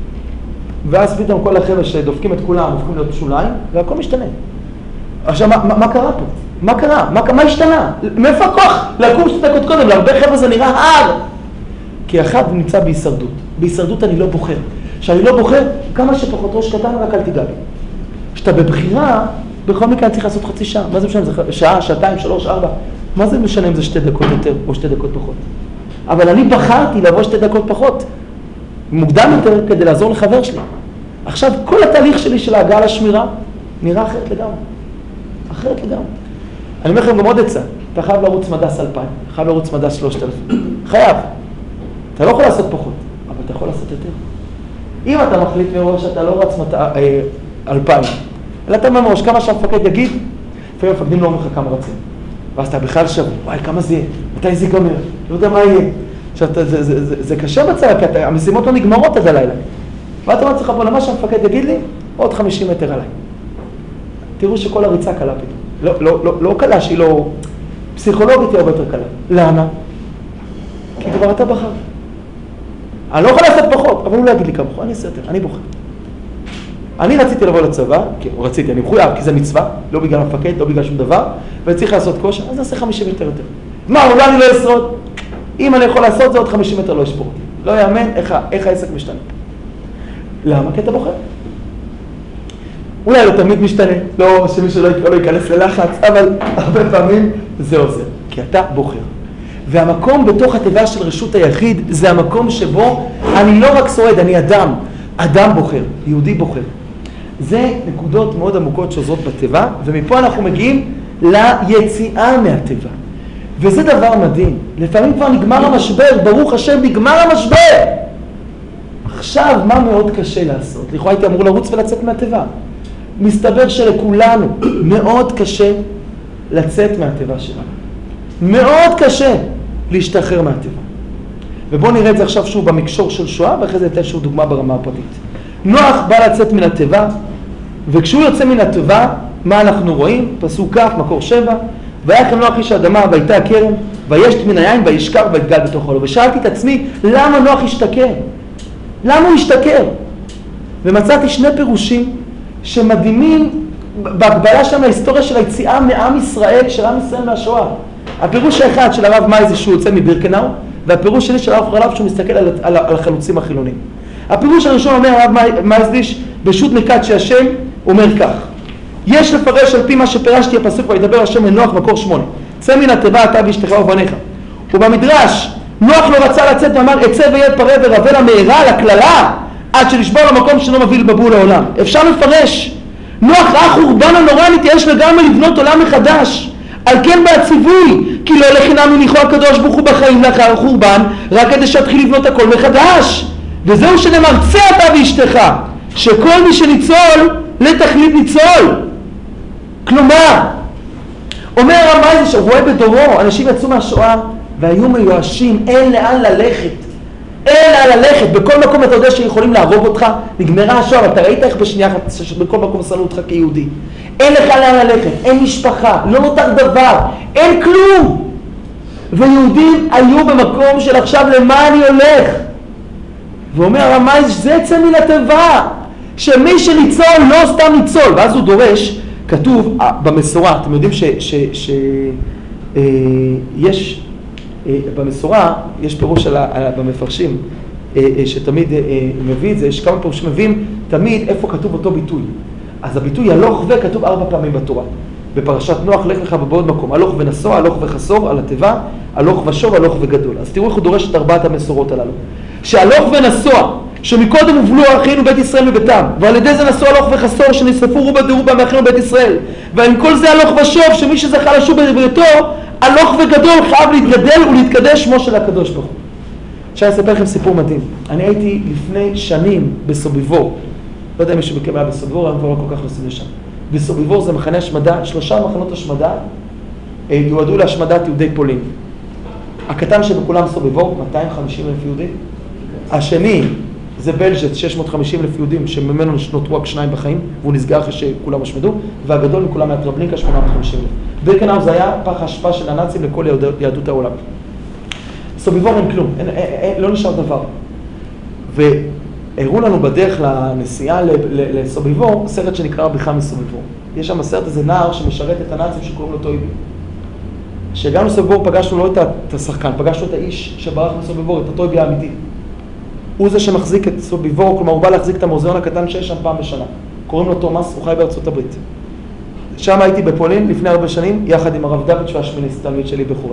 ואז פתאום כל החבר'ה שדופקים את כולם, הופכים להיות שוליים, והכל משתנה. עכשיו, מה, מה, מה קרה פה? מה קרה? מה, מה השתנה? מאיפה הכוח? לקום שתי דקות קודם, להרבה חבר'ה זה נראה הר. כי אחד נמצא בהישרדות. בהישרדות אני לא בוחר. כשאני לא בוחר, כמה שפחות ראש קטן, רק אל תיגע לי. כשאתה בבחירה, בכל מקרה אני צריך לעשות חצי שעה. מה זה משנה? זה שעה, שעתיים, שלוש, ארבע. מה זה משנה אם זה שתי דקות יותר או שתי דקות פחות? אבל אני בחרתי לבוא שתי דקות פחות, מוקדם יותר, כדי לעזור לחבר שלי. עכשיו, כל התהליך שלי של ההגעה לשמירה, נראה אחרת לגמרי. אחרת לגמרי. אני אומר לכם גם עוד עצה, אתה חייב לרוץ מדס אלפיים, חייב לרוץ מדס שלושת אלפים. חייב. אתה לא יכול לעשות פחות, אבל אתה יכול לעשות יותר. אם אתה מחליט מראש שאתה לא רץ אלפיים, אלא אתה מראש, כמה שהמפקד יגיד, לפעמים המפקדים לא אומרים לך כמה רצים. ואז אתה בכלל שבוע, וואי, כמה זה יהיה? מתי זה ייגמר? לא יודע מה יהיה. עכשיו, זה, זה, זה, זה, זה קשה בצבא, כי אתה, המשימות לא נגמרות עד הלילה. ואתה אומר לך, בוא, למה שהמפקד יגיד לי? עוד חמישים מטר עליי. תראו שכל הריצה קלה פתאום. לא, לא, לא, לא קלה שהיא לא... פסיכולוגית היא הרבה יותר קלה. למה? כי כבר אתה בחר. אני לא יכול לעשות פחות, אבל הוא לא יגיד לי כמה בוחר, אני אעשה יותר, אני בוחר. אני רציתי לבוא לצבא, כי רציתי, אני מחויב, כי זה מצווה, לא בגלל המפקד, לא בגלל שום דבר, וצריך לעשות כושר, אז נעשה חמישים מטר יותר. מה, אולי אני לא אשרוד? אם אני יכול לעשות זה עוד חמישים מטר לא ישבור אותי. לא יאמן איך, איך העסק משתנה. למה? כי אתה בוחר. אולי לא תמיד משתנה, לא שמישהו לא, לא ייכנס ללחץ, אבל הרבה פעמים זה עוזר, כי אתה בוחר. והמקום בתוך התיבה של רשות היחיד זה המקום שבו אני לא רק שורד, אני אדם. אדם בוחר, יהודי בוחר. זה נקודות מאוד עמוקות שעוזרות בתיבה, ומפה אנחנו מגיעים ליציאה מהתיבה. וזה דבר מדהים. לפעמים כבר נגמר המשבר, ברוך השם, נגמר המשבר. עכשיו, מה מאוד קשה לעשות? לכאורה הייתי אמור לרוץ ולצאת מהתיבה. מסתבר שלכולנו מאוד קשה לצאת מהתיבה שלנו. מאוד קשה להשתחרר מהתיבה. ובואו נראה את זה עכשיו שוב במקשור של שואה, ואחרי זה ניתן שוב דוגמה ברמה הפרטית. נוח בא לצאת מן התיבה, וכשהוא יוצא מן התיבה, מה אנחנו רואים? פסוק כ', מקור שבע, ויחם נוח איש האדמה, והייתה הכרם, וישת מן היין, וישכר, ויתגל בתוך עולו. ושאלתי את עצמי, למה נוח השתכר? למה הוא השתכר? ומצאתי שני פירושים שמדהימים בהקבלה שם להיסטוריה של היציאה מעם ישראל, של עם ישראל מהשואה. הפירוש האחד של הרב מייז שהוא יוצא מבירקנאו, והפירוש שלי של הרב חרל"פ שהוא מסתכל על, על, על החלוצים החילונים. הפירוש הראשון אומר הרב מייזליש, בשו"ת מקדשי השם, אומר כך: יש לפרש על פי מה שפרשתי הפסוק וידבר השם אל נוח מקור שמונה, צא מן התיבה אתה ואשתך ובניך. ובמדרש נוח לא רצה לצאת ואמר אצא ויהיה פרה ורבה למהרה לקללה עד שנשבור למקום שלא מביא לבבור לעולם. אפשר לפרש, נוח ראה חורבן הנורא, נתייאש לגמרי לבנות עולם מחדש. על כן בהציווי, כי לא לחינם הניחו הקדוש ברוך הוא בחיים לאחר החורבן, רק כדי שתתחיל לבנות הכל מחדש. וזהו שנאמר צא אתה ואשתך, שכל מי שניצול לתכלית ניצול. כלומר, אומר הרמב"ם שהוא רואה בדורו, אנשים יצאו מהשואה והיו מיואשים, אין לאן ללכת. אין לאן ללכת, בכל מקום אתה יודע שיכולים להרוג אותך, נגמרה השואה, אבל אתה ראית איך בשנייה שבכל מקום שנאו אותך כיהודי. אין לך לאן ללכת, אין משפחה, לא נותר דבר, אין כלום. ויהודים היו במקום של עכשיו למה אני הולך. ואומר הרמב"ם, זה יצא מן התיבה, שמי שניצול לא סתם ניצול. ואז הוא דורש, כתוב במסורה, אתם יודעים שיש במסורה, יש פירוש במפרשים שתמיד מביא את זה, יש כמה פירושים מביאים תמיד איפה כתוב אותו ביטוי. אז הביטוי הלוך וכתוב ארבע פעמים בתורה. בפרשת נוח לך לך ובעוד מקום, הלוך ונסוע, הלוך וחסור על התיבה, הלוך ושוב, הלוך וגדול. אז תראו איך הוא דורש את ארבעת המסורות הללו. שהלוך ונסוע, שמקודם הובלו אחינו בית ישראל מביתם, ועל ידי זה נסוע הלוך וחסור, שנשרפו רובה דרובה מאחינו בית ישראל. ועם כל זה הלוך ושוב, שמי שזכה לשוב בביתו, הלוך וגדול חייב להתגדל ולהתקדש שמו של הקדוש ברוך הוא. עכשיו אני אספר לכם סיפור מדהים. אני הייתי לפני שנים בסוביבור. לא יודע אם מישהו מכם היה בסוביבור, אני כבר לא כל כך נוסעים לשם. בסוביבור זה מחנה השמדה, שלושה מחנות השמדה יועדו להשמדת יהודי פולין. הקטן שבכולם סוביבור, מאתיים וחמישים אלף יהודים. השני זה בלז'ט, שש מאות וחמישים אלף יהודים, שממנו נותרו רק שניים בחיים, והוא נסגר אחרי שכולם השמדו, והגדול מכולם היה טרבלינקה, שמונה מאות וחמישים אלף. בירקנאו זה היה פח השפעה של הנאצים לכל יהדות העולם. סוביבור אין כלום, אין, אין, אין, לא נשאר דבר. והראו לנו בדרך לנסיעה לסוביבור, סרט שנקרא בריחה מסוביבור. יש שם סרט איזה נער שמשרת את הנאצים שקוראים לו טויבי. כשהגענו לסוביבור פגשנו לא את השחקן, פגשנו את האיש שברח מסוביבור, את הטויבי האמיתי. הוא זה שמחזיק את סוביבור, כלומר הוא בא להחזיק את המוזיאון הקטן שיש שם פעם בשנה. קוראים לו תומאס, הוא חי בארצות הברית. שם הייתי בפולין לפני הרבה שנים, יחד עם הרב דוד והשמיניסט, תלמיד שלי בחורף.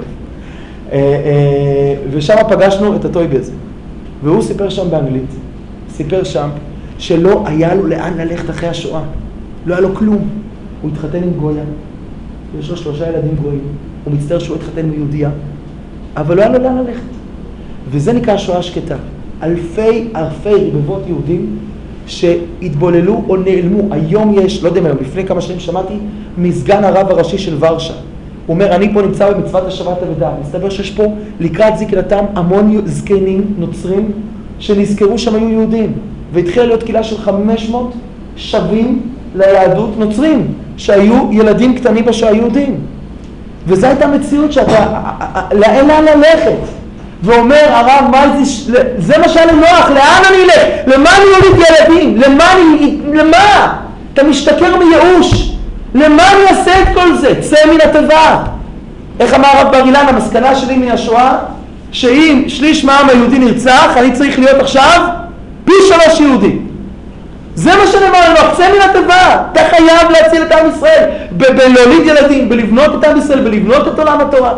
ושם פגשנו את הטויבי הזה. והוא סיפר שם באנגלית, סיפר שם שלא היה לו לאן ללכת אחרי השואה. לא היה לו כלום. הוא התחתן עם גויה, יש לו שלושה ילדים גויים. הוא מצטער שהוא התחתן עם יהודיה, אבל לא היה לו לאן ללכת. וזה נקרא שואה שקטה. אלפי אלפי רבבות יהודים שהתבוללו או נעלמו. היום יש, לא יודע מה, לפני כמה שנים שמעתי, מסגן הרב הראשי של ורשה. הוא אומר, אני פה נמצא במצוות השבת אבדה. מסתבר שיש פה לקראת זקנתם המון זקנים נוצרים שנזכרו שם היו יהודים. והתחילה להיות קהילה של חמש מאות שווים ליהדות נוצרים, שהיו ילדים קטנים בשואה יהודים. וזו הייתה מציאות שאתה, לאן לאן ללכת? ואומר הרב, מה זה, זה מה שהיה לנוח, לאן אני אלך? למה אני הוליד ילדים? למה אני, למה? אתה משתכר מייאוש. למה אני אעשה את כל זה? צא מן התיבה. איך אמר הרב בר אילן, המסקנה שלי מן השואה, שאם שליש מהעם היהודי נרצח, אני צריך להיות עכשיו פי שלוש יהודי. זה מה שנאמר לנו, צא מן התיבה. אתה חייב להציל את עם ישראל, בלהוליד ילדים, בלבנות את עם ישראל, בלבנות את עולם התורה.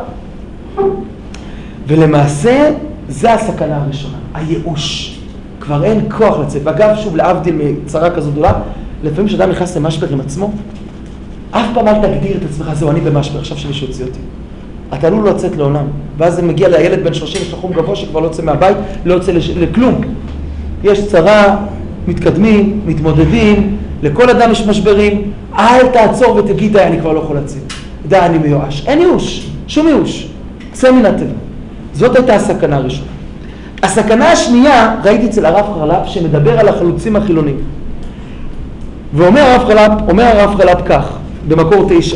ולמעשה, זה הסכנה הראשונה, הייאוש. כבר אין כוח לצאת. ואגב, שוב, להבדיל מצרה כזו גדולה, לפעמים שאדם נכנס למשבר עם עצמו, אף פעם אל תגדיר את עצמך, זהו, אני במשבר, עכשיו שמישהו הוציא אותי. אתה עלול לא לצאת לעולם. ואז זה מגיע לילד בן שלושים, יש לו חום גבוה שכבר לא יוצא מהבית, לא יוצא לכלום. יש צרה, מתקדמים, מתמודדים, לכל אדם יש משברים, אל תעצור ותגיד, די, אני כבר לא יכול לצאת. די, אני מיואש. אין ייאוש, שום ייאוש. צא מן הטבע. זאת הייתה הסכנה הראשונה. הסכנה השנייה, ראיתי אצל הרב חרל"פ, שמדבר על החלוצים החילונים. ואומר הרב חרל"פ, אומר הרב חרל"פ כך, במקור תשע.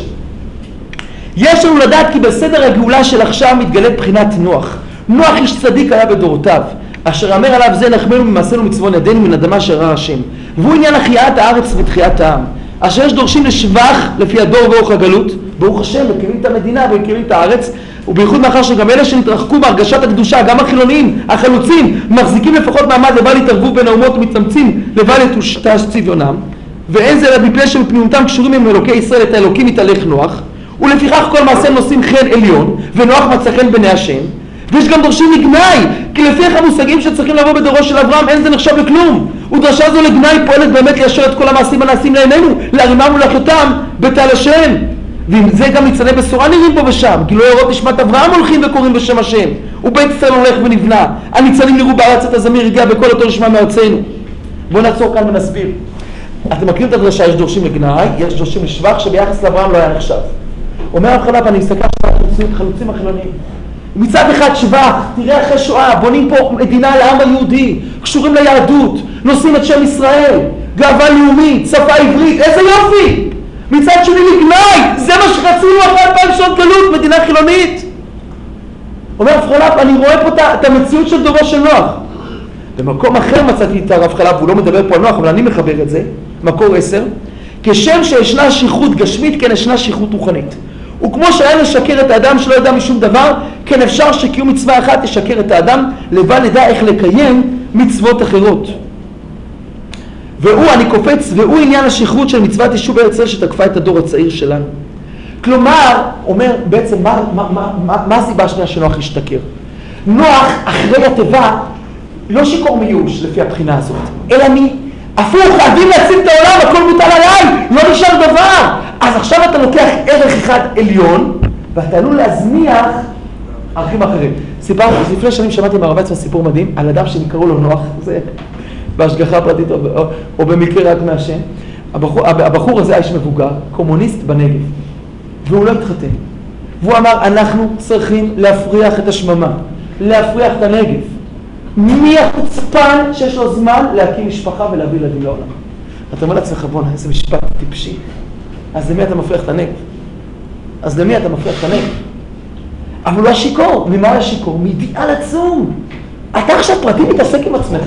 יש לנו לדעת כי בסדר הגאולה של עכשיו מתגלה בחינת נוח. נוח איש צדיק היה בדורותיו, אשר אמר עליו זה נחמנו ממעשינו מצוון ידינו מן אדמה שראה השם. והוא עניין החייאת הארץ ותחיית העם. אשר יש דורשים לשבח לפי הדור ואורך הגלות, ברוך השם, מקימים את המדינה ומקימים את הארץ, ובייחוד מאחר שגם אלה שנתרחקו בהרגשת הקדושה, גם החילונים, החלוצים, מחזיקים לפחות מעמד לבל יתערבו בין האומות ומתאמצים לבל יטושטש צביונם, ואין זה אלא מפני שבפנימותם קשורים עם אלוקי ישראל את האלוקים מתהלך נוח, ולפיכך כל מעשה נושאים חן עליון, ונוח מצא חן בעיני השם. ויש גם דורשים לגנאי, כי לפי המושגים שצריכים לבוא בדורו של אברהם, אין זה נחשב לכלום. ודרשה זו לגנאי פועלת באמת ליישר את כל המעשים הנעשים לעינינו, להרימם ולהחלטם בתל השם. ועם זה גם ניצני בשורה נראים פה ושם, כי לא יראות נשמת אברהם הולכים וקוראים בשם השם, ובית ישראל הולך ונבנה. הניצנים נראו בארץ את הזמיר הגיע בכל אותו נשמע מארצנו. בואו נעצור כאן ונסביר. אתם מכירים את הדרשה, יש דורשים לגנאי, יש דורשים לשבח, שביחס לאברהם לא היה נחשב. אומר הרב חרל"פ, אני מסתכל על החלוצים החילוניים. מצד אחד שבח, תראה אחרי שואה, בונים פה מדינה לעם היהודי, קשורים ליהדות, נושאים את שם ישראל, גאווה לאומית, שפה עברית, איזה יופי! מצד שני לגנאי, זה מה שרצינו אחרי אלפיים שנות גלות, מדינה חילונית. אומר הרב חרל"פ, אני רואה פה את המציאות של דורו של נוח. במקום אחר מצאתי את הרב חרל"פ, הוא לא מדבר פה על נוח, אבל אני מחבר את זה, מקור עשר, כשם שישנה שכרות גשמית, כן ישנה שכרות רוחנית. וכמו שהיה לשקר את האדם שלא ידע משום דבר, כן אפשר שקיום מצווה אחת ישקר את האדם, לבל נדע איך לקיים מצוות אחרות. והוא, אני קופץ, והוא עניין השכרות של מצוות יישוב ארץ ישראל שתקפה את הדור הצעיר שלנו. כלומר, אומר בעצם, מה, מה, מה, מה, מה הסיבה השנייה שנוח ישתכר? נוח, אחרי התיבה, לא שיקור מיוש לפי הבחינה הזאת, אלא מי? הפוך, חייבים להציל את העולם, הכל מוטל עליי, לא נשאר דבר. אז עכשיו אתה לוקח ערך אחד עליון, ואתה עלול להזניח ערכים אחרים. סיפר, לפני שנים שמעתי מהרב ויצמן סיפור מדהים, על אדם שנקראו לו נוח, זה בהשגחה פרטית או, או, או במקרה רק מהשם. הבחור, הבחור הזה האיש מבוגר, קומוניסט בנגב, והוא לא התחתן. והוא אמר, אנחנו צריכים להפריח את השממה, להפריח את הנגב. מי החוצפן שיש לו זמן להקים משפחה ולהביא ילדים לעולם? אתה אומר לעצמך, בוא, איזה משפט טיפשי. אז למי אתה מפריח את הנגב? אז למי אתה מפריח את הנגב? אבל הוא לא שיקור. ממה הוא שיקור? מאידיאל עצום. אתה עכשיו פרטי מתעסק עם עצמך.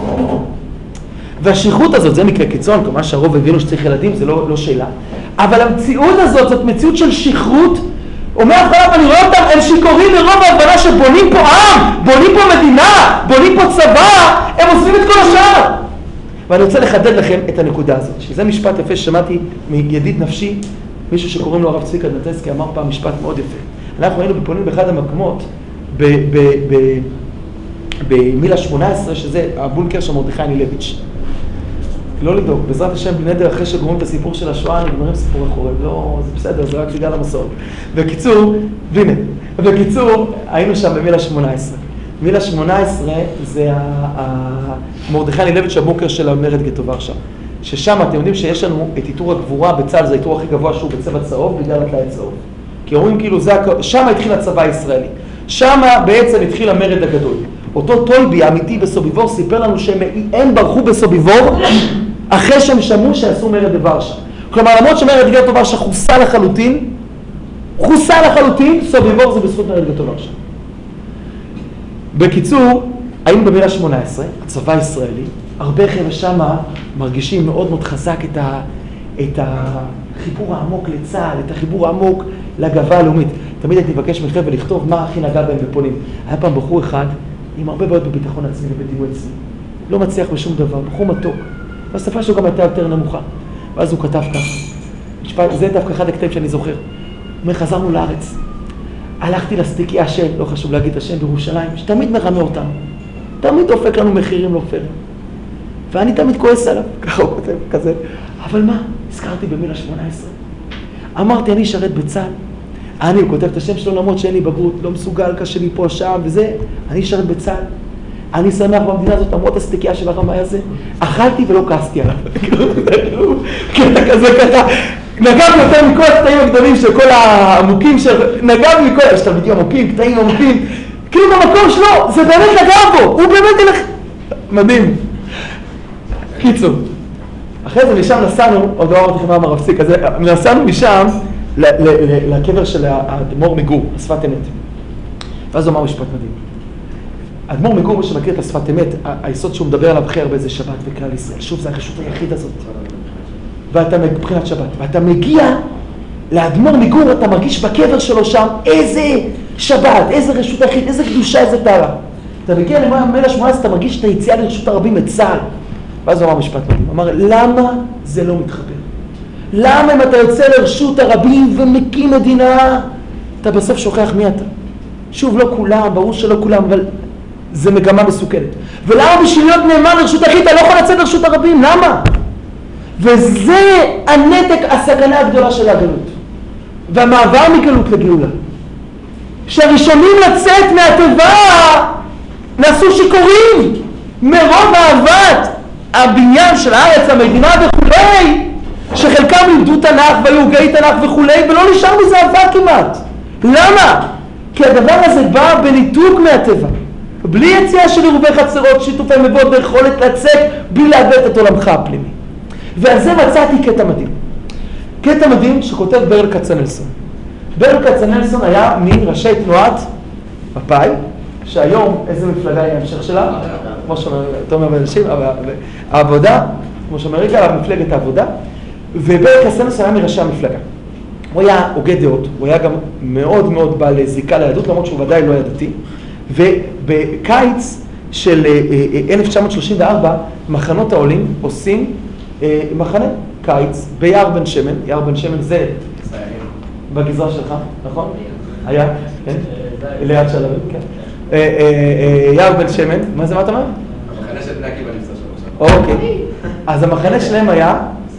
והשכרות הזאת, זה מקרה קיצון, כלומר שהרוב הבינו שצריך ילדים, זה לא, לא שאלה. אבל המציאות הזאת, זאת מציאות של שכרות. אומר הרב, אני רואה אותם, הם שיכורים מרוב ההבנה שבונים פה עם, בונים פה מדינה, בונים פה צבא, הם עושים את כל השאר. ואני רוצה לחדד לכם את הנקודה הזאת, שזה משפט יפה ששמעתי מידיד נפשי, מישהו שקוראים לו הרב צביקה דנטסקי, אמר פעם משפט מאוד יפה. אנחנו היינו בפולין באחד המקומות, במילה שמונה עשרה, שזה הבונקר של מרדכי אנילביץ'. לא לדאוג, בעזרת השם בלי נדר, אחרי שגורמים את הסיפור של השואה, נגמרים סיפורי חורב, לא, זה בסדר, זה רק בגלל המסורת. בקיצור, והנה, בקיצור, היינו שם במילה שמונה עשרה. מילה שמונה עשרה זה מרדכי אנילביץ' הבונקר של המרד גטו ורשה. ששם אתם יודעים שיש לנו את עיטור הגבורה בצה"ל, זה העיטור הכי גבוה שהוא בצבע צהוב, בגלל הטלאי צהוב. כי כי אומרים כאילו, שם התחיל הצבא הישראלי. שם בעצם התחיל המרד הגדול. אותו טויבי האמיתי בסוביבור סיפר לנו שהם ברחו בסוביבור אחרי שהם שמעו שעשו מרד בוורשה. כלומר, למרות שמרד גטו ורשה חוסה לחלוטין, חוסה לחלוטין, סוביבור זה בזכות מרד גטו ורשה. בקיצור, היינו במאה ה-שמונה עשרה, הצבא הישראלי, הרבה חבר'ה שמה מרגישים מאוד מאוד חזק את, ה, את החיבור העמוק לצה"ל, את החיבור העמוק לגאווה הלאומית. תמיד הייתי מבקש מחבר'ה לכתוב מה הכי נגע בהם בפונים. היה פעם בחור אחד עם הרבה בעיות בביטחון עצמי ובדימוי עצמי. לא מצליח בשום דבר, בחור מתוק. והשפה שלו גם הייתה יותר נמוכה. ואז הוא כתב ככה. משפט, זה דווקא אחד הקטעים שאני זוכר. הוא אומר, חזרנו לארץ. הלכתי לסטיקי השם, לא חשוב להגיד השם, בירושלים, שתמיד מרמה אותנו. תמיד דופק לנו מחירים לא פיירים. ואני תמיד כועס עליו, ככה הוא כותב, כזה. אבל מה? הזכרתי במילה שמונה עשרה. אמרתי, אני אשרת בצה"ל. אני, הוא כותב את השם שלו, למרות שאין לי בגרות, לא מסוגל, קשה לי פה, שם, וזה. אני אשרת בצה"ל. אני שמח במדינה הזאת, למרות הסטיקיה של הרמאי הזה. אכלתי ולא כעסתי עליו. קטע כזה ככה. נגע יותר מכל הקטעים הגדולים של כל העמוקים של... נגע מכל... יש תלמידים עמוקים, קטעים עמוקים. כאילו במקום שלו, זה באמת נגע בו. הוא באמת ילך... מדהים. קיצור. אחרי זה משם נסענו, עוד לא אמרתי לכם מה מרפסיק, אז נסענו משם לקבר של האדמו"ר מגור, השפת אמת. ואז הוא אמר משפט מדהים. האדמו"ר מגור, מי שמכיר את השפת אמת, היסוד שהוא מדבר עליו הכי הרבה זה שבת וכלל ישראל. שוב, זה הרשות היחיד הזאת. ואתה מבחינת שבת, ואתה מגיע לאדמו"ר מגור, אתה מרגיש בקבר שלו שם איזה שבת, איזה רשות היחיד, איזה קדושה, איזה טהרה. אתה מגיע למאה ה-שמונה עשרה, אתה מרגיש את היציאה לרשות הרבים, את צה"ל. ואז הוא אמר משפט מדהים, הוא אמר, למה זה לא מתחבר? למה אם אתה יוצא לרשות הרבים ומקים מדינה, אתה בסוף שוכח מי אתה? שוב, לא כולם, ברור שלא כולם, אבל זה מגמה מסוכנת. ולמה בשביל להיות נאמן לרשות היחיד, אתה לא יכול לצאת לרשות הרבים? למה? וזה הנתק, הסכנה הגדולה של הגלות. והמעבר מגלות לגאולה. שהראשונים לצאת מהטבע נעשו שיכורים מרוב אהבת הבניין של הארץ, המדינה וכולי, שחלקם לימדו תנ"ך והיו הוגי תנ"ך וכולי, ולא נשאר מזה אהבה כמעט. למה? כי הדבר הזה בא בניתוק מהטבע. בלי יציאה של עירובי חצרות, שיתופי מבואות ויכולת לצאת בלי לאבד את עולמך הפנימי. ועל זה מצאתי קטע מדהים. קטע מדהים שכותב ברל כצנלסון. ברל כצנלסון היה מראשי תנועת מפא"י, שהיום איזה מפלגה היא ההמשך שלה? כמו שאומר, אתה אומר באנשים, העבודה, כמו שאומר רגע, מפלגת העבודה, וברל כצנלסון היה מראשי המפלגה. הוא היה הוגה דעות, הוא היה גם מאוד מאוד בעל זיקה ליהדות, למרות שהוא ודאי לא היה דתי, ובקיץ של אלף תשע מאות שלושים וארבע, מחנות העולים עושים מחנה קיץ ביער בן שמן. יער בן שמן זה בגזרה שלך, נכון? היה, כן? ליד שלבים, כן. יער בן שמן, מה זה, מה אתה אומר? המחנה של בני עקיבא נמצא שם עכשיו. אוקיי, אז המחנה שלהם היה?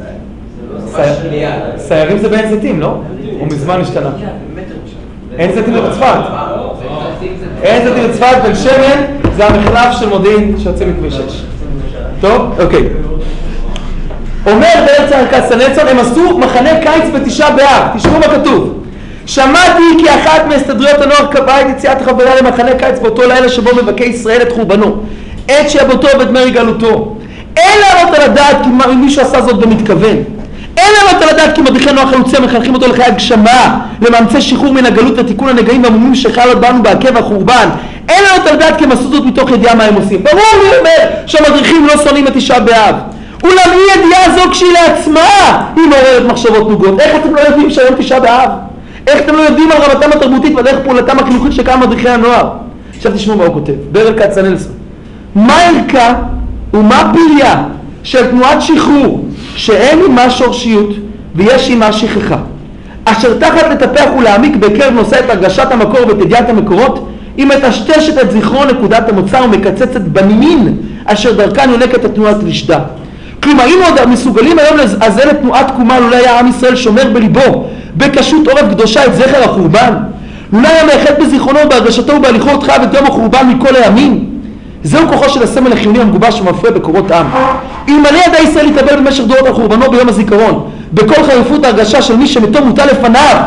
סיירים זה בעין זיתים, לא? הוא מזמן השתנה. אין זיתים בצפת. אין זיתים בצפת, בן שמן זה המחלף של מודיעין שיוצא מכביש שש. טוב? אוקיי. אומר ברל כצנלסון, הם עשו מחנה קיץ בתשעה באב, תשמעו מה כתוב. שמעתי כי אחת מהסתדרויות הנוער קבעה את יציאת חבריה למחנה קיץ באותו לילה שבו מבכה ישראל את חורבנו, את שעבותו ואת מרי גלותו. אין לעלות על הדעת כי מישהו עשה זאת במתכוון. אין לעלות על הדעת כי מדריכינו החלוצים מחנכים אותו לחיי הגשמה, למאמצי שחרור מן הגלות ותיקון הנגעים והמומים שחלות בנו בעקב החורבן. אין לעלות על הדעת כי הם עשו זאת מתוך ידיעה מה הם עושים. ברור לי אומר שהמדריכים לא שונאים את תשעה באב. אולם אי ידיעה זו כשהיא לעצמה היא מעוררת מחשבות נוגות. איך אתם לא יודעים שהיום תשעה באב? איך אתם לא יודעים על רמתם התרבותית ועל איך פעולתם החינוכית שכמה מדריכי הנוער? עכשיו תשמעו מה הוא כותב, ברל כצנלסון. מה ערכה ומה פליה של תנועת שחרור שאין עימה שורשיות ויש עימה שכחה, אשר תחת לטפח ולהעמיק בקרב נושא את הרגשת המקור ואת ידיעת המקורות, היא מטשטשת את זיכרון נקודת המוצא ומקצצת בנימין אשר דרכן יונקת התנועת לשדה. כלומר, אם עוד מסוגלים היום לאזן את תנועת תקומה, לולא היה עם ישראל שומר בליבו בקשות עורף קדושה את זכר החורבן, לולא היה מאחד בזיכרונו בהרגשתו ובהליכות חייו את יום החורבן מכל הימים. זהו כוחו של הסמל החיוני המגובש ומפרה בקורות עם. אלמלא ידע ישראל להתאבל במשך דורות על חורבנו ביום הזיכרון, בכל חריפות ההרגשה של מי שמתו מוטל לפניו,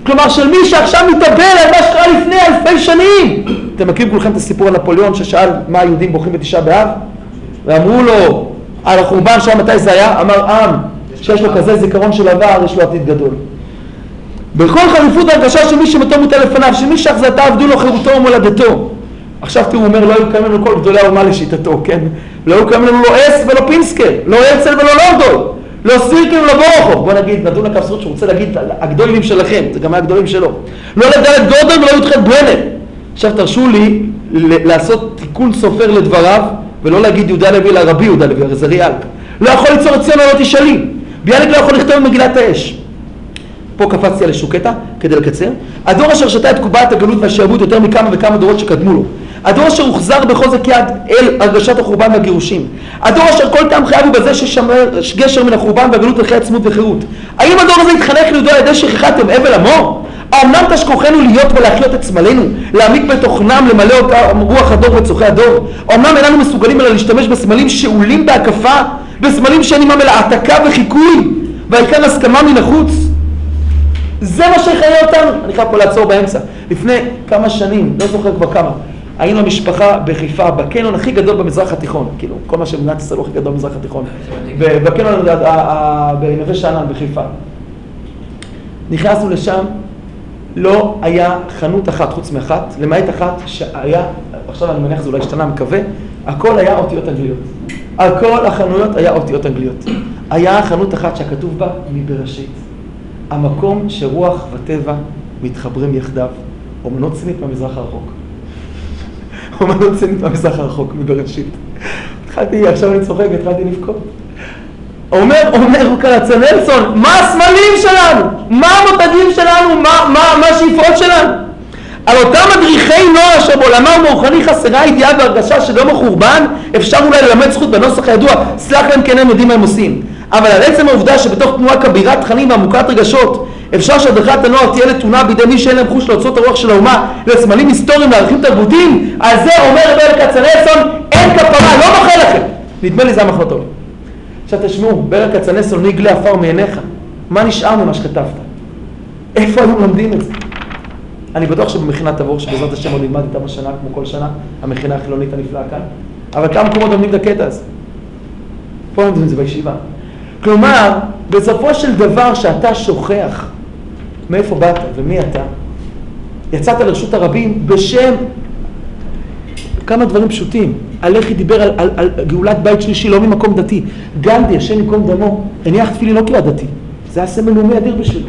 כלומר של מי שעכשיו מתאבל על מה שקרה לפני אלפי שנים. אתם מכירים כולכם את הסיפור על נפוליאון ששאל מה היהודים בוכים בתשעה באב? ואמרו לו על החורבן שם מתי זה היה? אמר עם שיש לו כזה זיכרון של עבר, יש לו עתיד גדול. בכל חריפות ההרגשה של מי שמתו מוטל לפניו, של מי שאחזתה עבדו לו חירותו ומולדתו. עכשיו תראו, הוא אומר, לא היו קיימים לנו כל גדולי האומה לשיטתו, כן? לא היו קיימים לנו לא אס ולא פינסקר, לא הרצל ולא לונדון, לא סירקין ולא בורוכוב. בוא נגיד, נדון לקו סרט שהוא רוצה להגיד, הגדולים שלכם, זה גם היה הגדולים שלו. לא לדלת גורדון ולא י"ח ברנר. עכשיו תרשו לי לעשות תיקון סופר לדבריו, ולא להגיד יהודה לוי אלא רבי יהודה לוי, הרי זה ריאלק. לא יכול ליצור את ציון לא תשאלי. ביאליק לא יכול לכתוב מגילת האש. פה קפצתי על השוקטה כדי לקצר. הדור אשר שתה את קובעת הגלות והשעבוד יותר מכמה וכמה דורות שקדמו לו. הדור אשר הוחזר בחוזק יד אל הרגשת החורבן והגירושים. הדור אשר כל טעם חייו הוא בזה ששמר גשר מן החורבן והגלות לחיי עצמות וחירות. האם הדור הזה יתחנך ליהודו על ידי שכחתם אבל עמו? האמנם תשכוחנו להיות ולהחיות את סמלינו, להעמיק בתוכנם, למלא אותה רוח הדור וצורכי הדור? האמנם איננו מסוגלים אלא להשתמש בסמלים שאולים בהקפה, בסמלים שאין עמם אלא העתקה וחיקוי, והעיקר הסכמה מן החוץ? זה מה שיחיה אותנו. אני חייב פה לעצור באמצע. לפני כמה שנים, לא זוכר כבר כמה, היינו המשפחה בחיפה, בקניון הכי גדול במזרח התיכון, כאילו, כל מה שבמדינת ישראל הוא הכי גדול במזרח התיכון, בקניון בנווה שאנן בחיפה. נכנסנו לשם, לא היה חנות אחת חוץ מאחת, למעט אחת שהיה, עכשיו אני מניח זה אולי השתנה, מקווה, הכל היה אותיות אנגליות. הכל החנויות היה אותיות אנגליות. היה חנות אחת שהכתוב בה מבראשית. המקום שרוח וטבע מתחברים יחדיו. אומנות סינית מהמזרח הרחוק. אומנות סינית מהמזרח הרחוק, מבראשית. התחלתי, עכשיו אני צוחק, התחלתי לבכות. אומר, אומר כצנלסון, מה הסמלים שלנו? מה המותגים שלנו? מה, מה, מה השאיפות שלנו? על אותם מדריכי נוער שבעולמם רוחני חסרה ידיעה והרגשה של יום החורבן, אפשר אולי ללמד זכות בנוסח הידוע, סלח להם כן הם יודעים מה הם עושים. אבל על עצם העובדה שבתוך תנועה כבירת תכנים ועמוקת רגשות, אפשר שהדרכת הנוער תהיה נתונה בידי מי שאין להם חוש להוצאות הרוח של האומה, לסמלים היסטוריים, לערכים תרבותיים, על זה אומר ברל כצנלסון, אין כפרה, לא מוחל לכם. נדמה לי זה המחנות עולים. עכשיו תשמעו, ברל כצנלסון נגלה עפר מעיניך. מה נשאר ממה שכתבת? איפה היום לומדים את זה? אני בטוח שבמכינת תבור, שבעזרת השם עוד נלמד איתם השנה, כמו כל שנה, המכינה החילונית הנפלאה כאן. אבל כמה מקומות לומדים את הקטע הזה? פה לומדים את זה בישיבה. כלומר, בסופו של דבר שאתה שוכח מאיפה באת ומי אתה, יצאת לרשות הרבים בשם כמה דברים פשוטים. הלכי דיבר על, על, על גאולת בית שלישי, לא ממקום דתי. גנדי, השם מקום דמו, הניח תפילין לא כי הדתי. זה היה סמל לאומי אדיר בשבילו.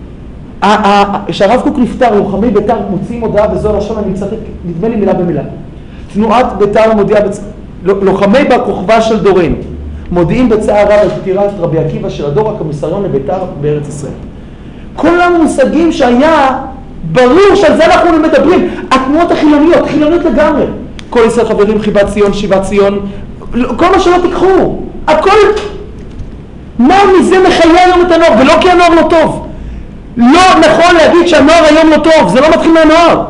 כשהרב קוק נפטר, לוחמי בית"ר מוציאים הודעה בזוהר השם, אני מצטט, נדמה לי מילה במילה. תנועת בית"ר מודיעה, בצ... לוחמי בכוכבה של דורנו, מודיעים בצער רב על פטירת רבי עקיבא של הדור הקומיסריון לבית"ר בארץ ישראל. כל המושגים שהיה ברור שעל זה אנחנו מדברים. התנועות החילוניות, חילוניות לגמרי. כל ישראל חברים, חיבת ציון, שיבת ציון, כל מה שלא תיקחו. הכל, מה מזה מחיה היום את הנוער? ולא כי הנוער לא טוב. לא נכון להגיד שהנוער היום לא טוב, זה לא מתחיל מהנוער.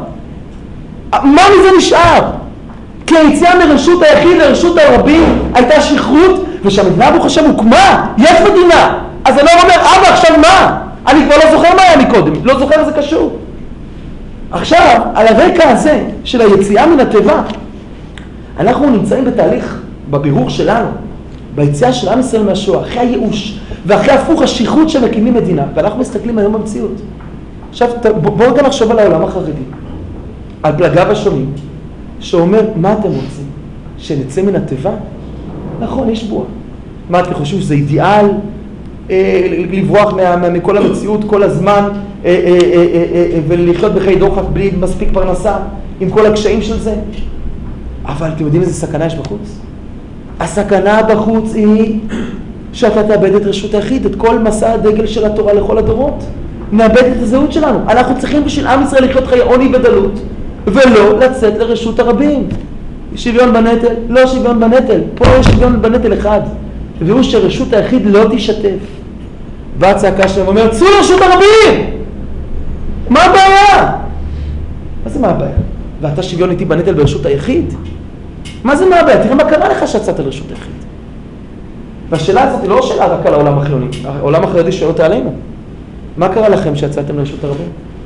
מה מזה נשאר? כי היציאה מרשות היחיד לרשות הרבים הייתה שכרות, ושהמדינה ברוך השם הוקמה, יש מדינה. אז הנוער אומר, אבא עכשיו מה? אני כבר לא זוכר מה היה מקודם, לא זוכר איזה קשור. עכשיו, על הרקע הזה של היציאה מן התיבה, אנחנו נמצאים בתהליך, בבירור שלנו, ביציאה של עם ישראל מהשואה, אחרי הייאוש, ואחרי הפוך השליחות שמקימים מדינה, ואנחנו מסתכלים היום במציאות. עכשיו, בואו גם נחשוב על העולם החרדי, על פלגיו השונים, שאומר, מה אתם רוצים? שנצא מן התיבה? נכון, יש בועה. מה אתם חושבים שזה אידיאל? אה, לברוח מה, מה, מכל המציאות כל הזמן, אה, אה, אה, אה, אה, ולחיות בחיי דוחק בלי מספיק פרנסה, עם כל הקשיים של זה? אבל אתם יודעים איזה סכנה יש בחוץ? הסכנה בחוץ היא שאתה תאבד את רשות היחיד, את כל מסע הדגל של התורה לכל הדורות. נאבד את הזהות שלנו. אנחנו צריכים בשביל עם ישראל לחיות חיי עוני ודלות, ולא לצאת לרשות הרבים. שוויון בנטל, לא שוויון בנטל. פה יש שוויון בנטל אחד. והוא שרשות היחיד לא תשתף. והצעקה שלהם אומר, צאו לרשות הרבים! מה הבעיה? מה זה מה הבעיה? ואתה שוויון איתי בנטל ברשות היחיד? מה זה מה הבעיה? תראה מה קרה לך שיצאת לרשות היחיד. והשאלה הזאת היא לא שאלה רק על העולם החילוני. העולם החרדי שואל אותה עלינו. מה קרה לכם שיצאתם לרשות הרבים?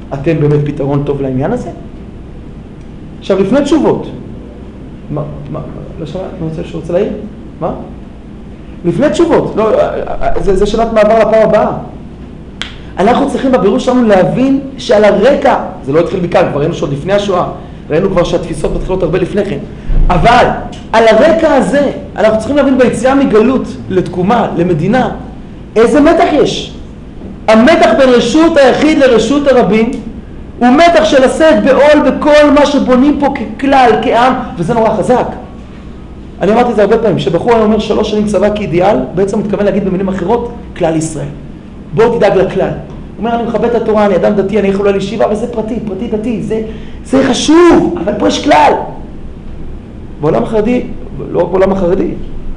אתם באמת פתרון טוב לעניין הזה? עכשיו, לפני תשובות, מה, מה, לא שמע, אני רוצה שרוצה להעיר? מה? לפני תשובות, לא, זה, זה שאלת מעבר לפעם הבאה. אנחנו צריכים בבירור שלנו להבין שעל הרקע, זה לא התחיל מכאן, כבר ראינו שעוד לפני השואה, ראינו כבר שהתפיסות מתחילות הרבה לפני כן, אבל על הרקע הזה, אנחנו צריכים להבין ביציאה מגלות לתקומה, למדינה, איזה מתח יש. המתח בין רשות היחיד לרשות הרבים, הוא מתח של לשאת בעול בכל מה שבונים פה ככלל, כעם, וזה נורא חזק. אני אמרתי את זה הרבה פעמים, שבחור אני אומר שלוש שנים צבא כאידיאל, בעצם מתכוון להגיד במילים אחרות, כלל ישראל. בואו תדאג לכלל. הוא אומר, אני מכבד את התורה, אני אדם דתי, אני יכול לישיבה, אבל זה פרטי, פרטי דתי, זה, זה חשוב, אבל פה יש כלל. בעולם החרדי, לא בעולם החרדי,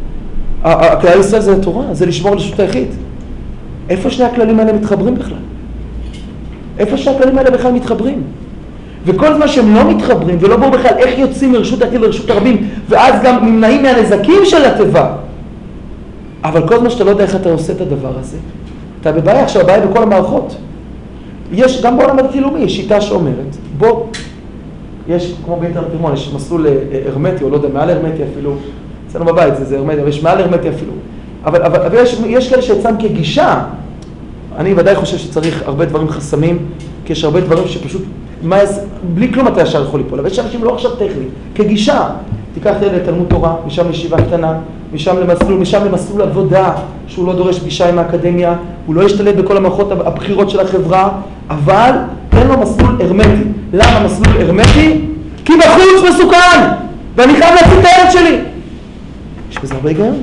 הכלל ישראל זה התורה, זה לשמור על רשות היחיד. איפה שני הכללים האלה מתחברים בכלל? איפה שהכללים האלה בכלל מתחברים? וכל זמן שהם לא מתחברים ולא ברור בכלל איך יוצאים מרשות היחיד לרשות הרבים, ואז גם נמנעים מהנזקים של הטבע. אבל כל זמן שאתה לא יודע איך אתה עושה את הדבר הזה, אתה בבעיה. עכשיו, הבעיה בכל המערכות. יש, גם בעולם הדתי-לאומי, יש שיטה שאומרת, בוא, יש, כמו באינטרנט פרמון, יש מסלול הרמטי, או לא יודע, מעל הרמטי אפילו, אצלנו בבית, זה, זה הרמטי, אבל יש מעל הרמטי אפילו. אבל, אבל, אבל יש, יש כאלה שיצאם כגישה, אני ודאי חושב שצריך הרבה דברים חסמים, כי יש הרבה דברים שפשוט, מה, בלי כלום אתה ישר יכול ליפול, אבל יש אנשים לא עכשיו טכני, כגישה, תיקח לתלמוד תורה, משם לישיבה קטנה, משם למסלול, משם למסלול עבודה, שהוא לא דורש פגישה עם האקדמיה, הוא לא ישתלט בכל המערכות הבחירות של החברה, אבל תן לו מסלול הרמטי. למה מסלול הרמטי? כי בחוץ מסוכן, ואני חייב להציל את הילד שלי. יש בזה הרבה היגיון.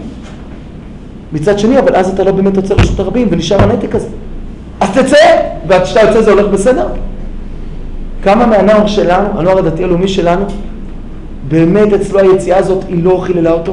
מצד שני, אבל אז אתה לא באמת יוצא רשות הרבים, ונשאר הנתק הזה. אז תצא, וכשאתה יוצא זה הולך בסדר. כמה מהנוער שלנו, הנוער הדתי הלאומי שלנו, באמת אצלו היציאה הזאת היא לא חיללה אותו.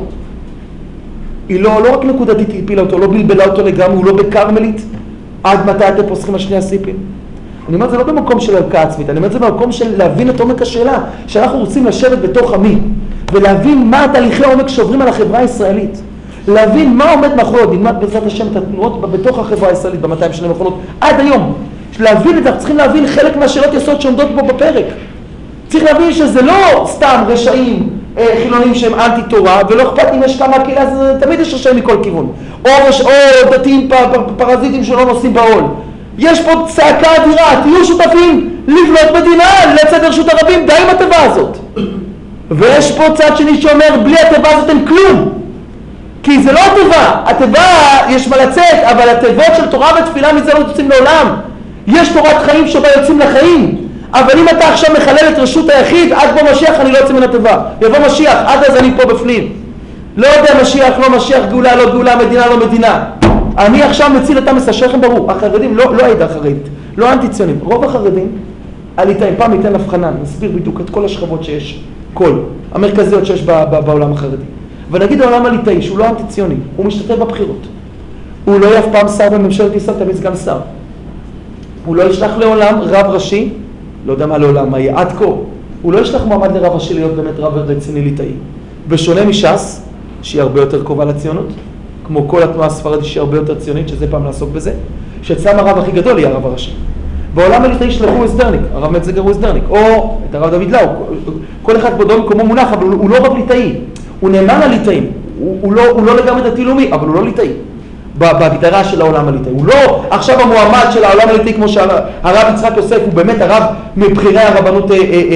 היא לא, לא רק נקודתית הפילה אותו, לא בלבלה אותו לגמרי, הוא לא בקרמלית. עד מתי אתם פוסחים על שני הסיפים? אני אומר, זה לא במקום של הלקאה עצמית, אני אומר, זה במקום של להבין את עומק השאלה, שאנחנו רוצים לשבת בתוך עמי, ולהבין מה התהליכי העומק שעוברים על החברה הישראלית. להבין מה עומד מאחורי, נלמד בעזרת השם את התנועות בתוך החברה הישראלית, ב-מאתיים שנים האחרונות, עד היום. להבין את זה, אנחנו צריכים להבין חלק מהשאלות יסוד שעומדות פה בפרק. צריך להבין שזה לא סתם רשעים, חילונים שהם אנטי תורה, ולא אכפת אם יש כמה קהילה, זה תמיד יש רשעים מכל כיוון. או, או דתיים פרזיטים שלא נושאים בעול. יש פה צעקה אדירה, תהיו שותפים לבנות מדינה לצד רשות הרבים, די עם הטבע הזאת. ויש פה צד שני שאומר, בלי הטבע הזאת אין כלום. כי זה לא הטבע, הטבע יש מה לצאת, אבל הטבעות של תורה ותפילה מזה לא יוצאים לעולם. יש תורת חיים שבה יוצאים לחיים. אבל אם אתה עכשיו מחלל את רשות היחיד, עד בו משיח אני לא יוצא מן הטבע. יבוא משיח, עד אז אני פה בפנים. לא יודע משיח, לא משיח, גאולה, לא גאולה, מדינה, לא מדינה. אני עכשיו מציל את המסע, שלכם ברור. החרדים, לא, לא העדה החרדית, לא האנטי-ציונים. רוב החרדים, הליטאים, פעם ניתן הבחנה, נסביר בדיוק את כל השכבות שיש, כל המרכזיות שיש ב, ב, בעולם החרדי. ונגיד העולם הליטאי, שהוא לא אנטי-ציוני, הוא משתתף בבחירות. הוא לא יהיה אף פעם שר בממשלת ישראל, תמיד סגן שר. הוא לא ישלח לעולם רב ראשי, לא יודע מה לעולם, מה יהיה עד כה. הוא לא ישלח מועמד לרב ראשי להיות באמת רב רציני ליטאי. בשונה מש"ס, שהיא הרבה יותר קרובה לציונות, כמו כל התנועה הספרדית שהיא הרבה יותר ציונית, שזה פעם לעסוק בזה, שאצלם הרב הכי גדול יהיה הרב הראשי. בעולם הליטאי שלחו הסדרניק, הרב מצגר הוא הסדרניק, או את הרב דוד לאו, כל אחד בודו מקומו מונח, אבל הוא לא רב ליטאי, הוא נאמן לליטאים, הוא, הוא, לא, הוא לא לגמרי דתי לאומי, אבל הוא לא ליטאי, בהגדרה של העולם הליטאי. הוא לא עכשיו המועמד של העולם הליטאי כמו שהרב יצחק יוסף, הוא באמת הרב מבחירי הרבנות,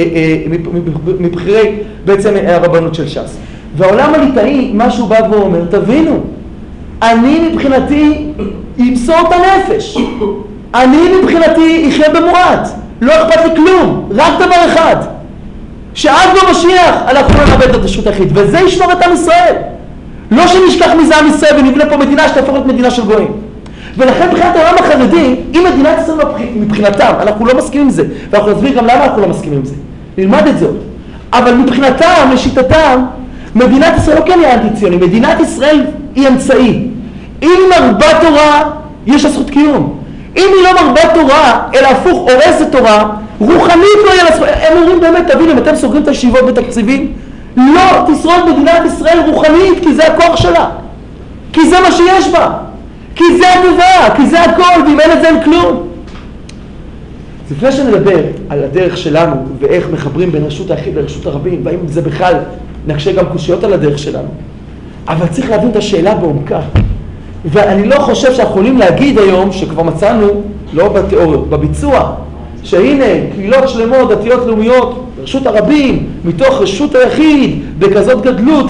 מבחירי בעצם הרבנות של ש"ס. והעולם הליטאי, מה שהוא בא ואומר, תבינו, אני מבחינתי ימסור את הנפש. אני מבחינתי יחיה במועט. לא אכפת לי כלום, רק דבר אחד. שעד בו משיח אנחנו לא נאבד את רשות היחיד, וזה ישמור את עם ישראל. לא שנשכח מזה עם ישראל ונבנה פה מדינה שתהפוך להיות מדינה של גויים. ולכן מבחינת העולם החרדי, אם מדינת ישראל מבחינתם, אנחנו לא מסכימים עם זה, ואנחנו נסביר גם למה אנחנו לא מסכימים עם זה. נלמד את זה עוד. אבל מבחינתם, לשיטתם, מדינת ישראל לא כן היא אנטי-ציוני, מדינת ישראל היא אמצעי. אם היא מרבה תורה, יש לה זכות קיום. אם היא לא מרבה תורה, אלא הפוך, הורסת תורה, רוחנית לא יהיה לה זכות. הם אומרים באמת, תבינו, אם אתם סוגרים את הישיבות בתקציבים, לא תשרוד מדינת ישראל רוחנית, כי זה הכוח שלה. כי זה מה שיש בה. כי זה הטבע, כי זה הכל, ואם אין את זה אין כלום. אז לפני שנדבר על הדרך שלנו ואיך מחברים בין רשות היחיד לרשות הרבים, והאם זה בכלל נקשה גם קושיות על הדרך שלנו, אבל צריך להבין את השאלה בעומקה. ואני לא חושב שאנחנו יכולים להגיד היום שכבר מצאנו, לא בתיאוריות, בביצוע, שהנה קהילות שלמות, דתיות לאומיות, רשות הרבים, מתוך רשות היחיד, בכזאת גדלות.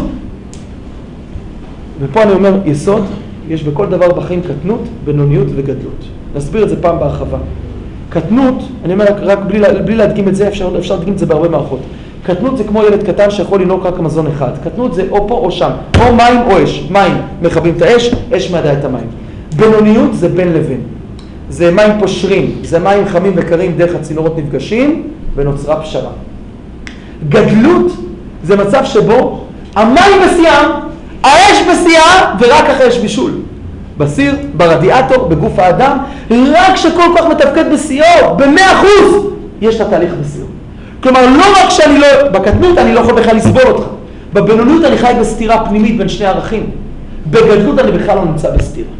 ופה אני אומר, יסוד, יש בכל דבר בחיים קטנות, בינוניות וגדלות. נסביר את זה פעם בהרחבה. קטנות, אני אומר רק בלי, בלי להדגים את זה, אפשר, אפשר להדגים את זה בהרבה מערכות. קטנות זה כמו ילד קטן שיכול לנהוג רק מזון אחד. קטנות זה או פה או שם, או מים או אש. מים מכבים את האש, אש מעדה את המים. בינוניות זה בין לבין. זה מים פושרים, זה מים חמים וקרים דרך הצינורות נפגשים ונוצרה פשרה. גדלות זה מצב שבו המים בשיאם, האש בשיאה ורק אחרי יש בישול. בסיר, ברדיאטור, בגוף האדם, רק שכל כך מתפקד בשיאו, במאה אחוז, יש את התהליך בסיר. כלומר, לא רק שאני לא, בקטנות אני לא יכול בכלל לסבול אותך. בבינוניות אני חי בסתירה פנימית בין שני ערכים. בגדלות אני בכלל לא נמצא בסתירה.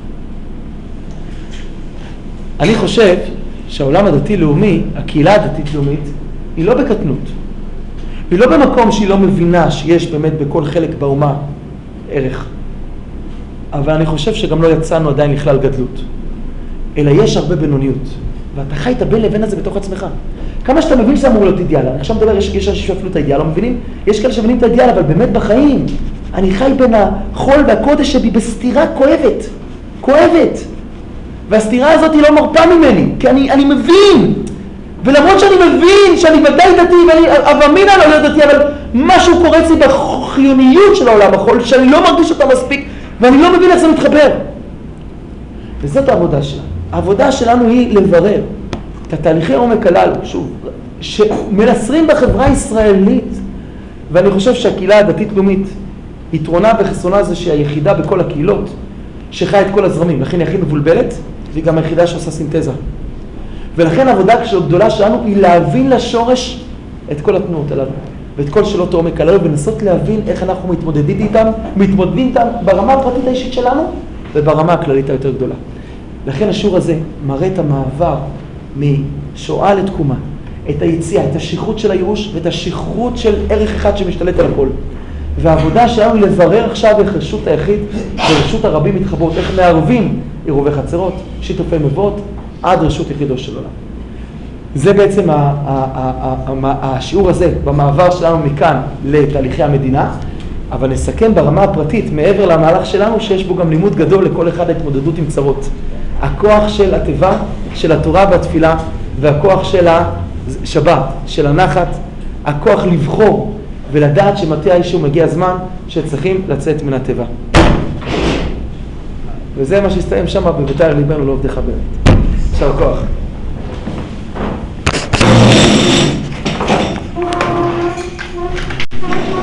אני חושב שהעולם הדתי-לאומי, הקהילה הדתית-לאומית, היא לא בקטנות. היא לא במקום שהיא לא מבינה שיש באמת בכל חלק באומה ערך. אבל אני חושב שגם לא יצאנו עדיין לכלל גדלות. אלא יש הרבה בינוניות. ואתה חי את הבין לבין הזה בתוך עצמך. כמה שאתה מבין שזה אמור להיות אידיאל. אני עכשיו מדבר, יש אנשים שאפילו את האידיאל, לא מבינים? יש כאלה שמבינים את האידיאל, אבל באמת בחיים. אני חי בין החול והקודש שבי בסתירה כואבת. כואבת. והסתירה הזאת היא לא מרפה ממני, כי אני, אני מבין. ולמרות שאני מבין שאני ודאי דתי, ואני אבמין על לא דתי, אבל משהו קורה אצלי בחיוניות של העולם החול, שאני לא מרגיש אותה מספיק, ואני לא מבין איך זה מתחבר. וזאת העבודה שלנו. העבודה שלנו היא לברר את התהליכי עומק הללו, שוב, שמנסרים בחברה הישראלית, ואני חושב שהקהילה הדתית-לאומית, יתרונה וחסרונה זה שהיא היחידה בכל הקהילות, שחיה את כל הזרמים, לכן היא הכי מבולבלת, והיא גם היחידה שעושה סינתזה. ולכן העבודה הגדולה שלנו היא להבין לשורש את כל התנועות הללו, ואת כל שאלות העומק הללו, ולנסות להבין איך אנחנו מתמודדים איתם, מתמודדים איתם ברמה הפרטית האישית שלנו, וברמה הכללית היותר גדולה. לכן השיעור הזה מראה את המעבר משואה לתקומה, את היציאה, את השכרות של הייאוש, ואת השכרות של ערך אחד שמשתלט על הכל. והעבודה שלנו היא לברר עכשיו איך רשות היחיד ורשות הרבים מתחברות, איך מערבים עירובי חצרות, שיתופי מבואות, עד רשות יחידו של עולם. זה בעצם השיעור הזה במעבר שלנו מכאן לתהליכי המדינה, אבל נסכם ברמה הפרטית, מעבר למהלך שלנו, שיש בו גם לימוד גדול לכל אחד ההתמודדות עם צרות. הכוח של הטבע, של התורה והתפילה, והכוח של השבת, של הנחת, הכוח לבחור ולדעת שמתי אישהו מגיע הזמן שצריכים לצאת מן הטבע. וזה מה שהסתיים שם בביתר ליבנו לעובדיך באמת. יישר כוח.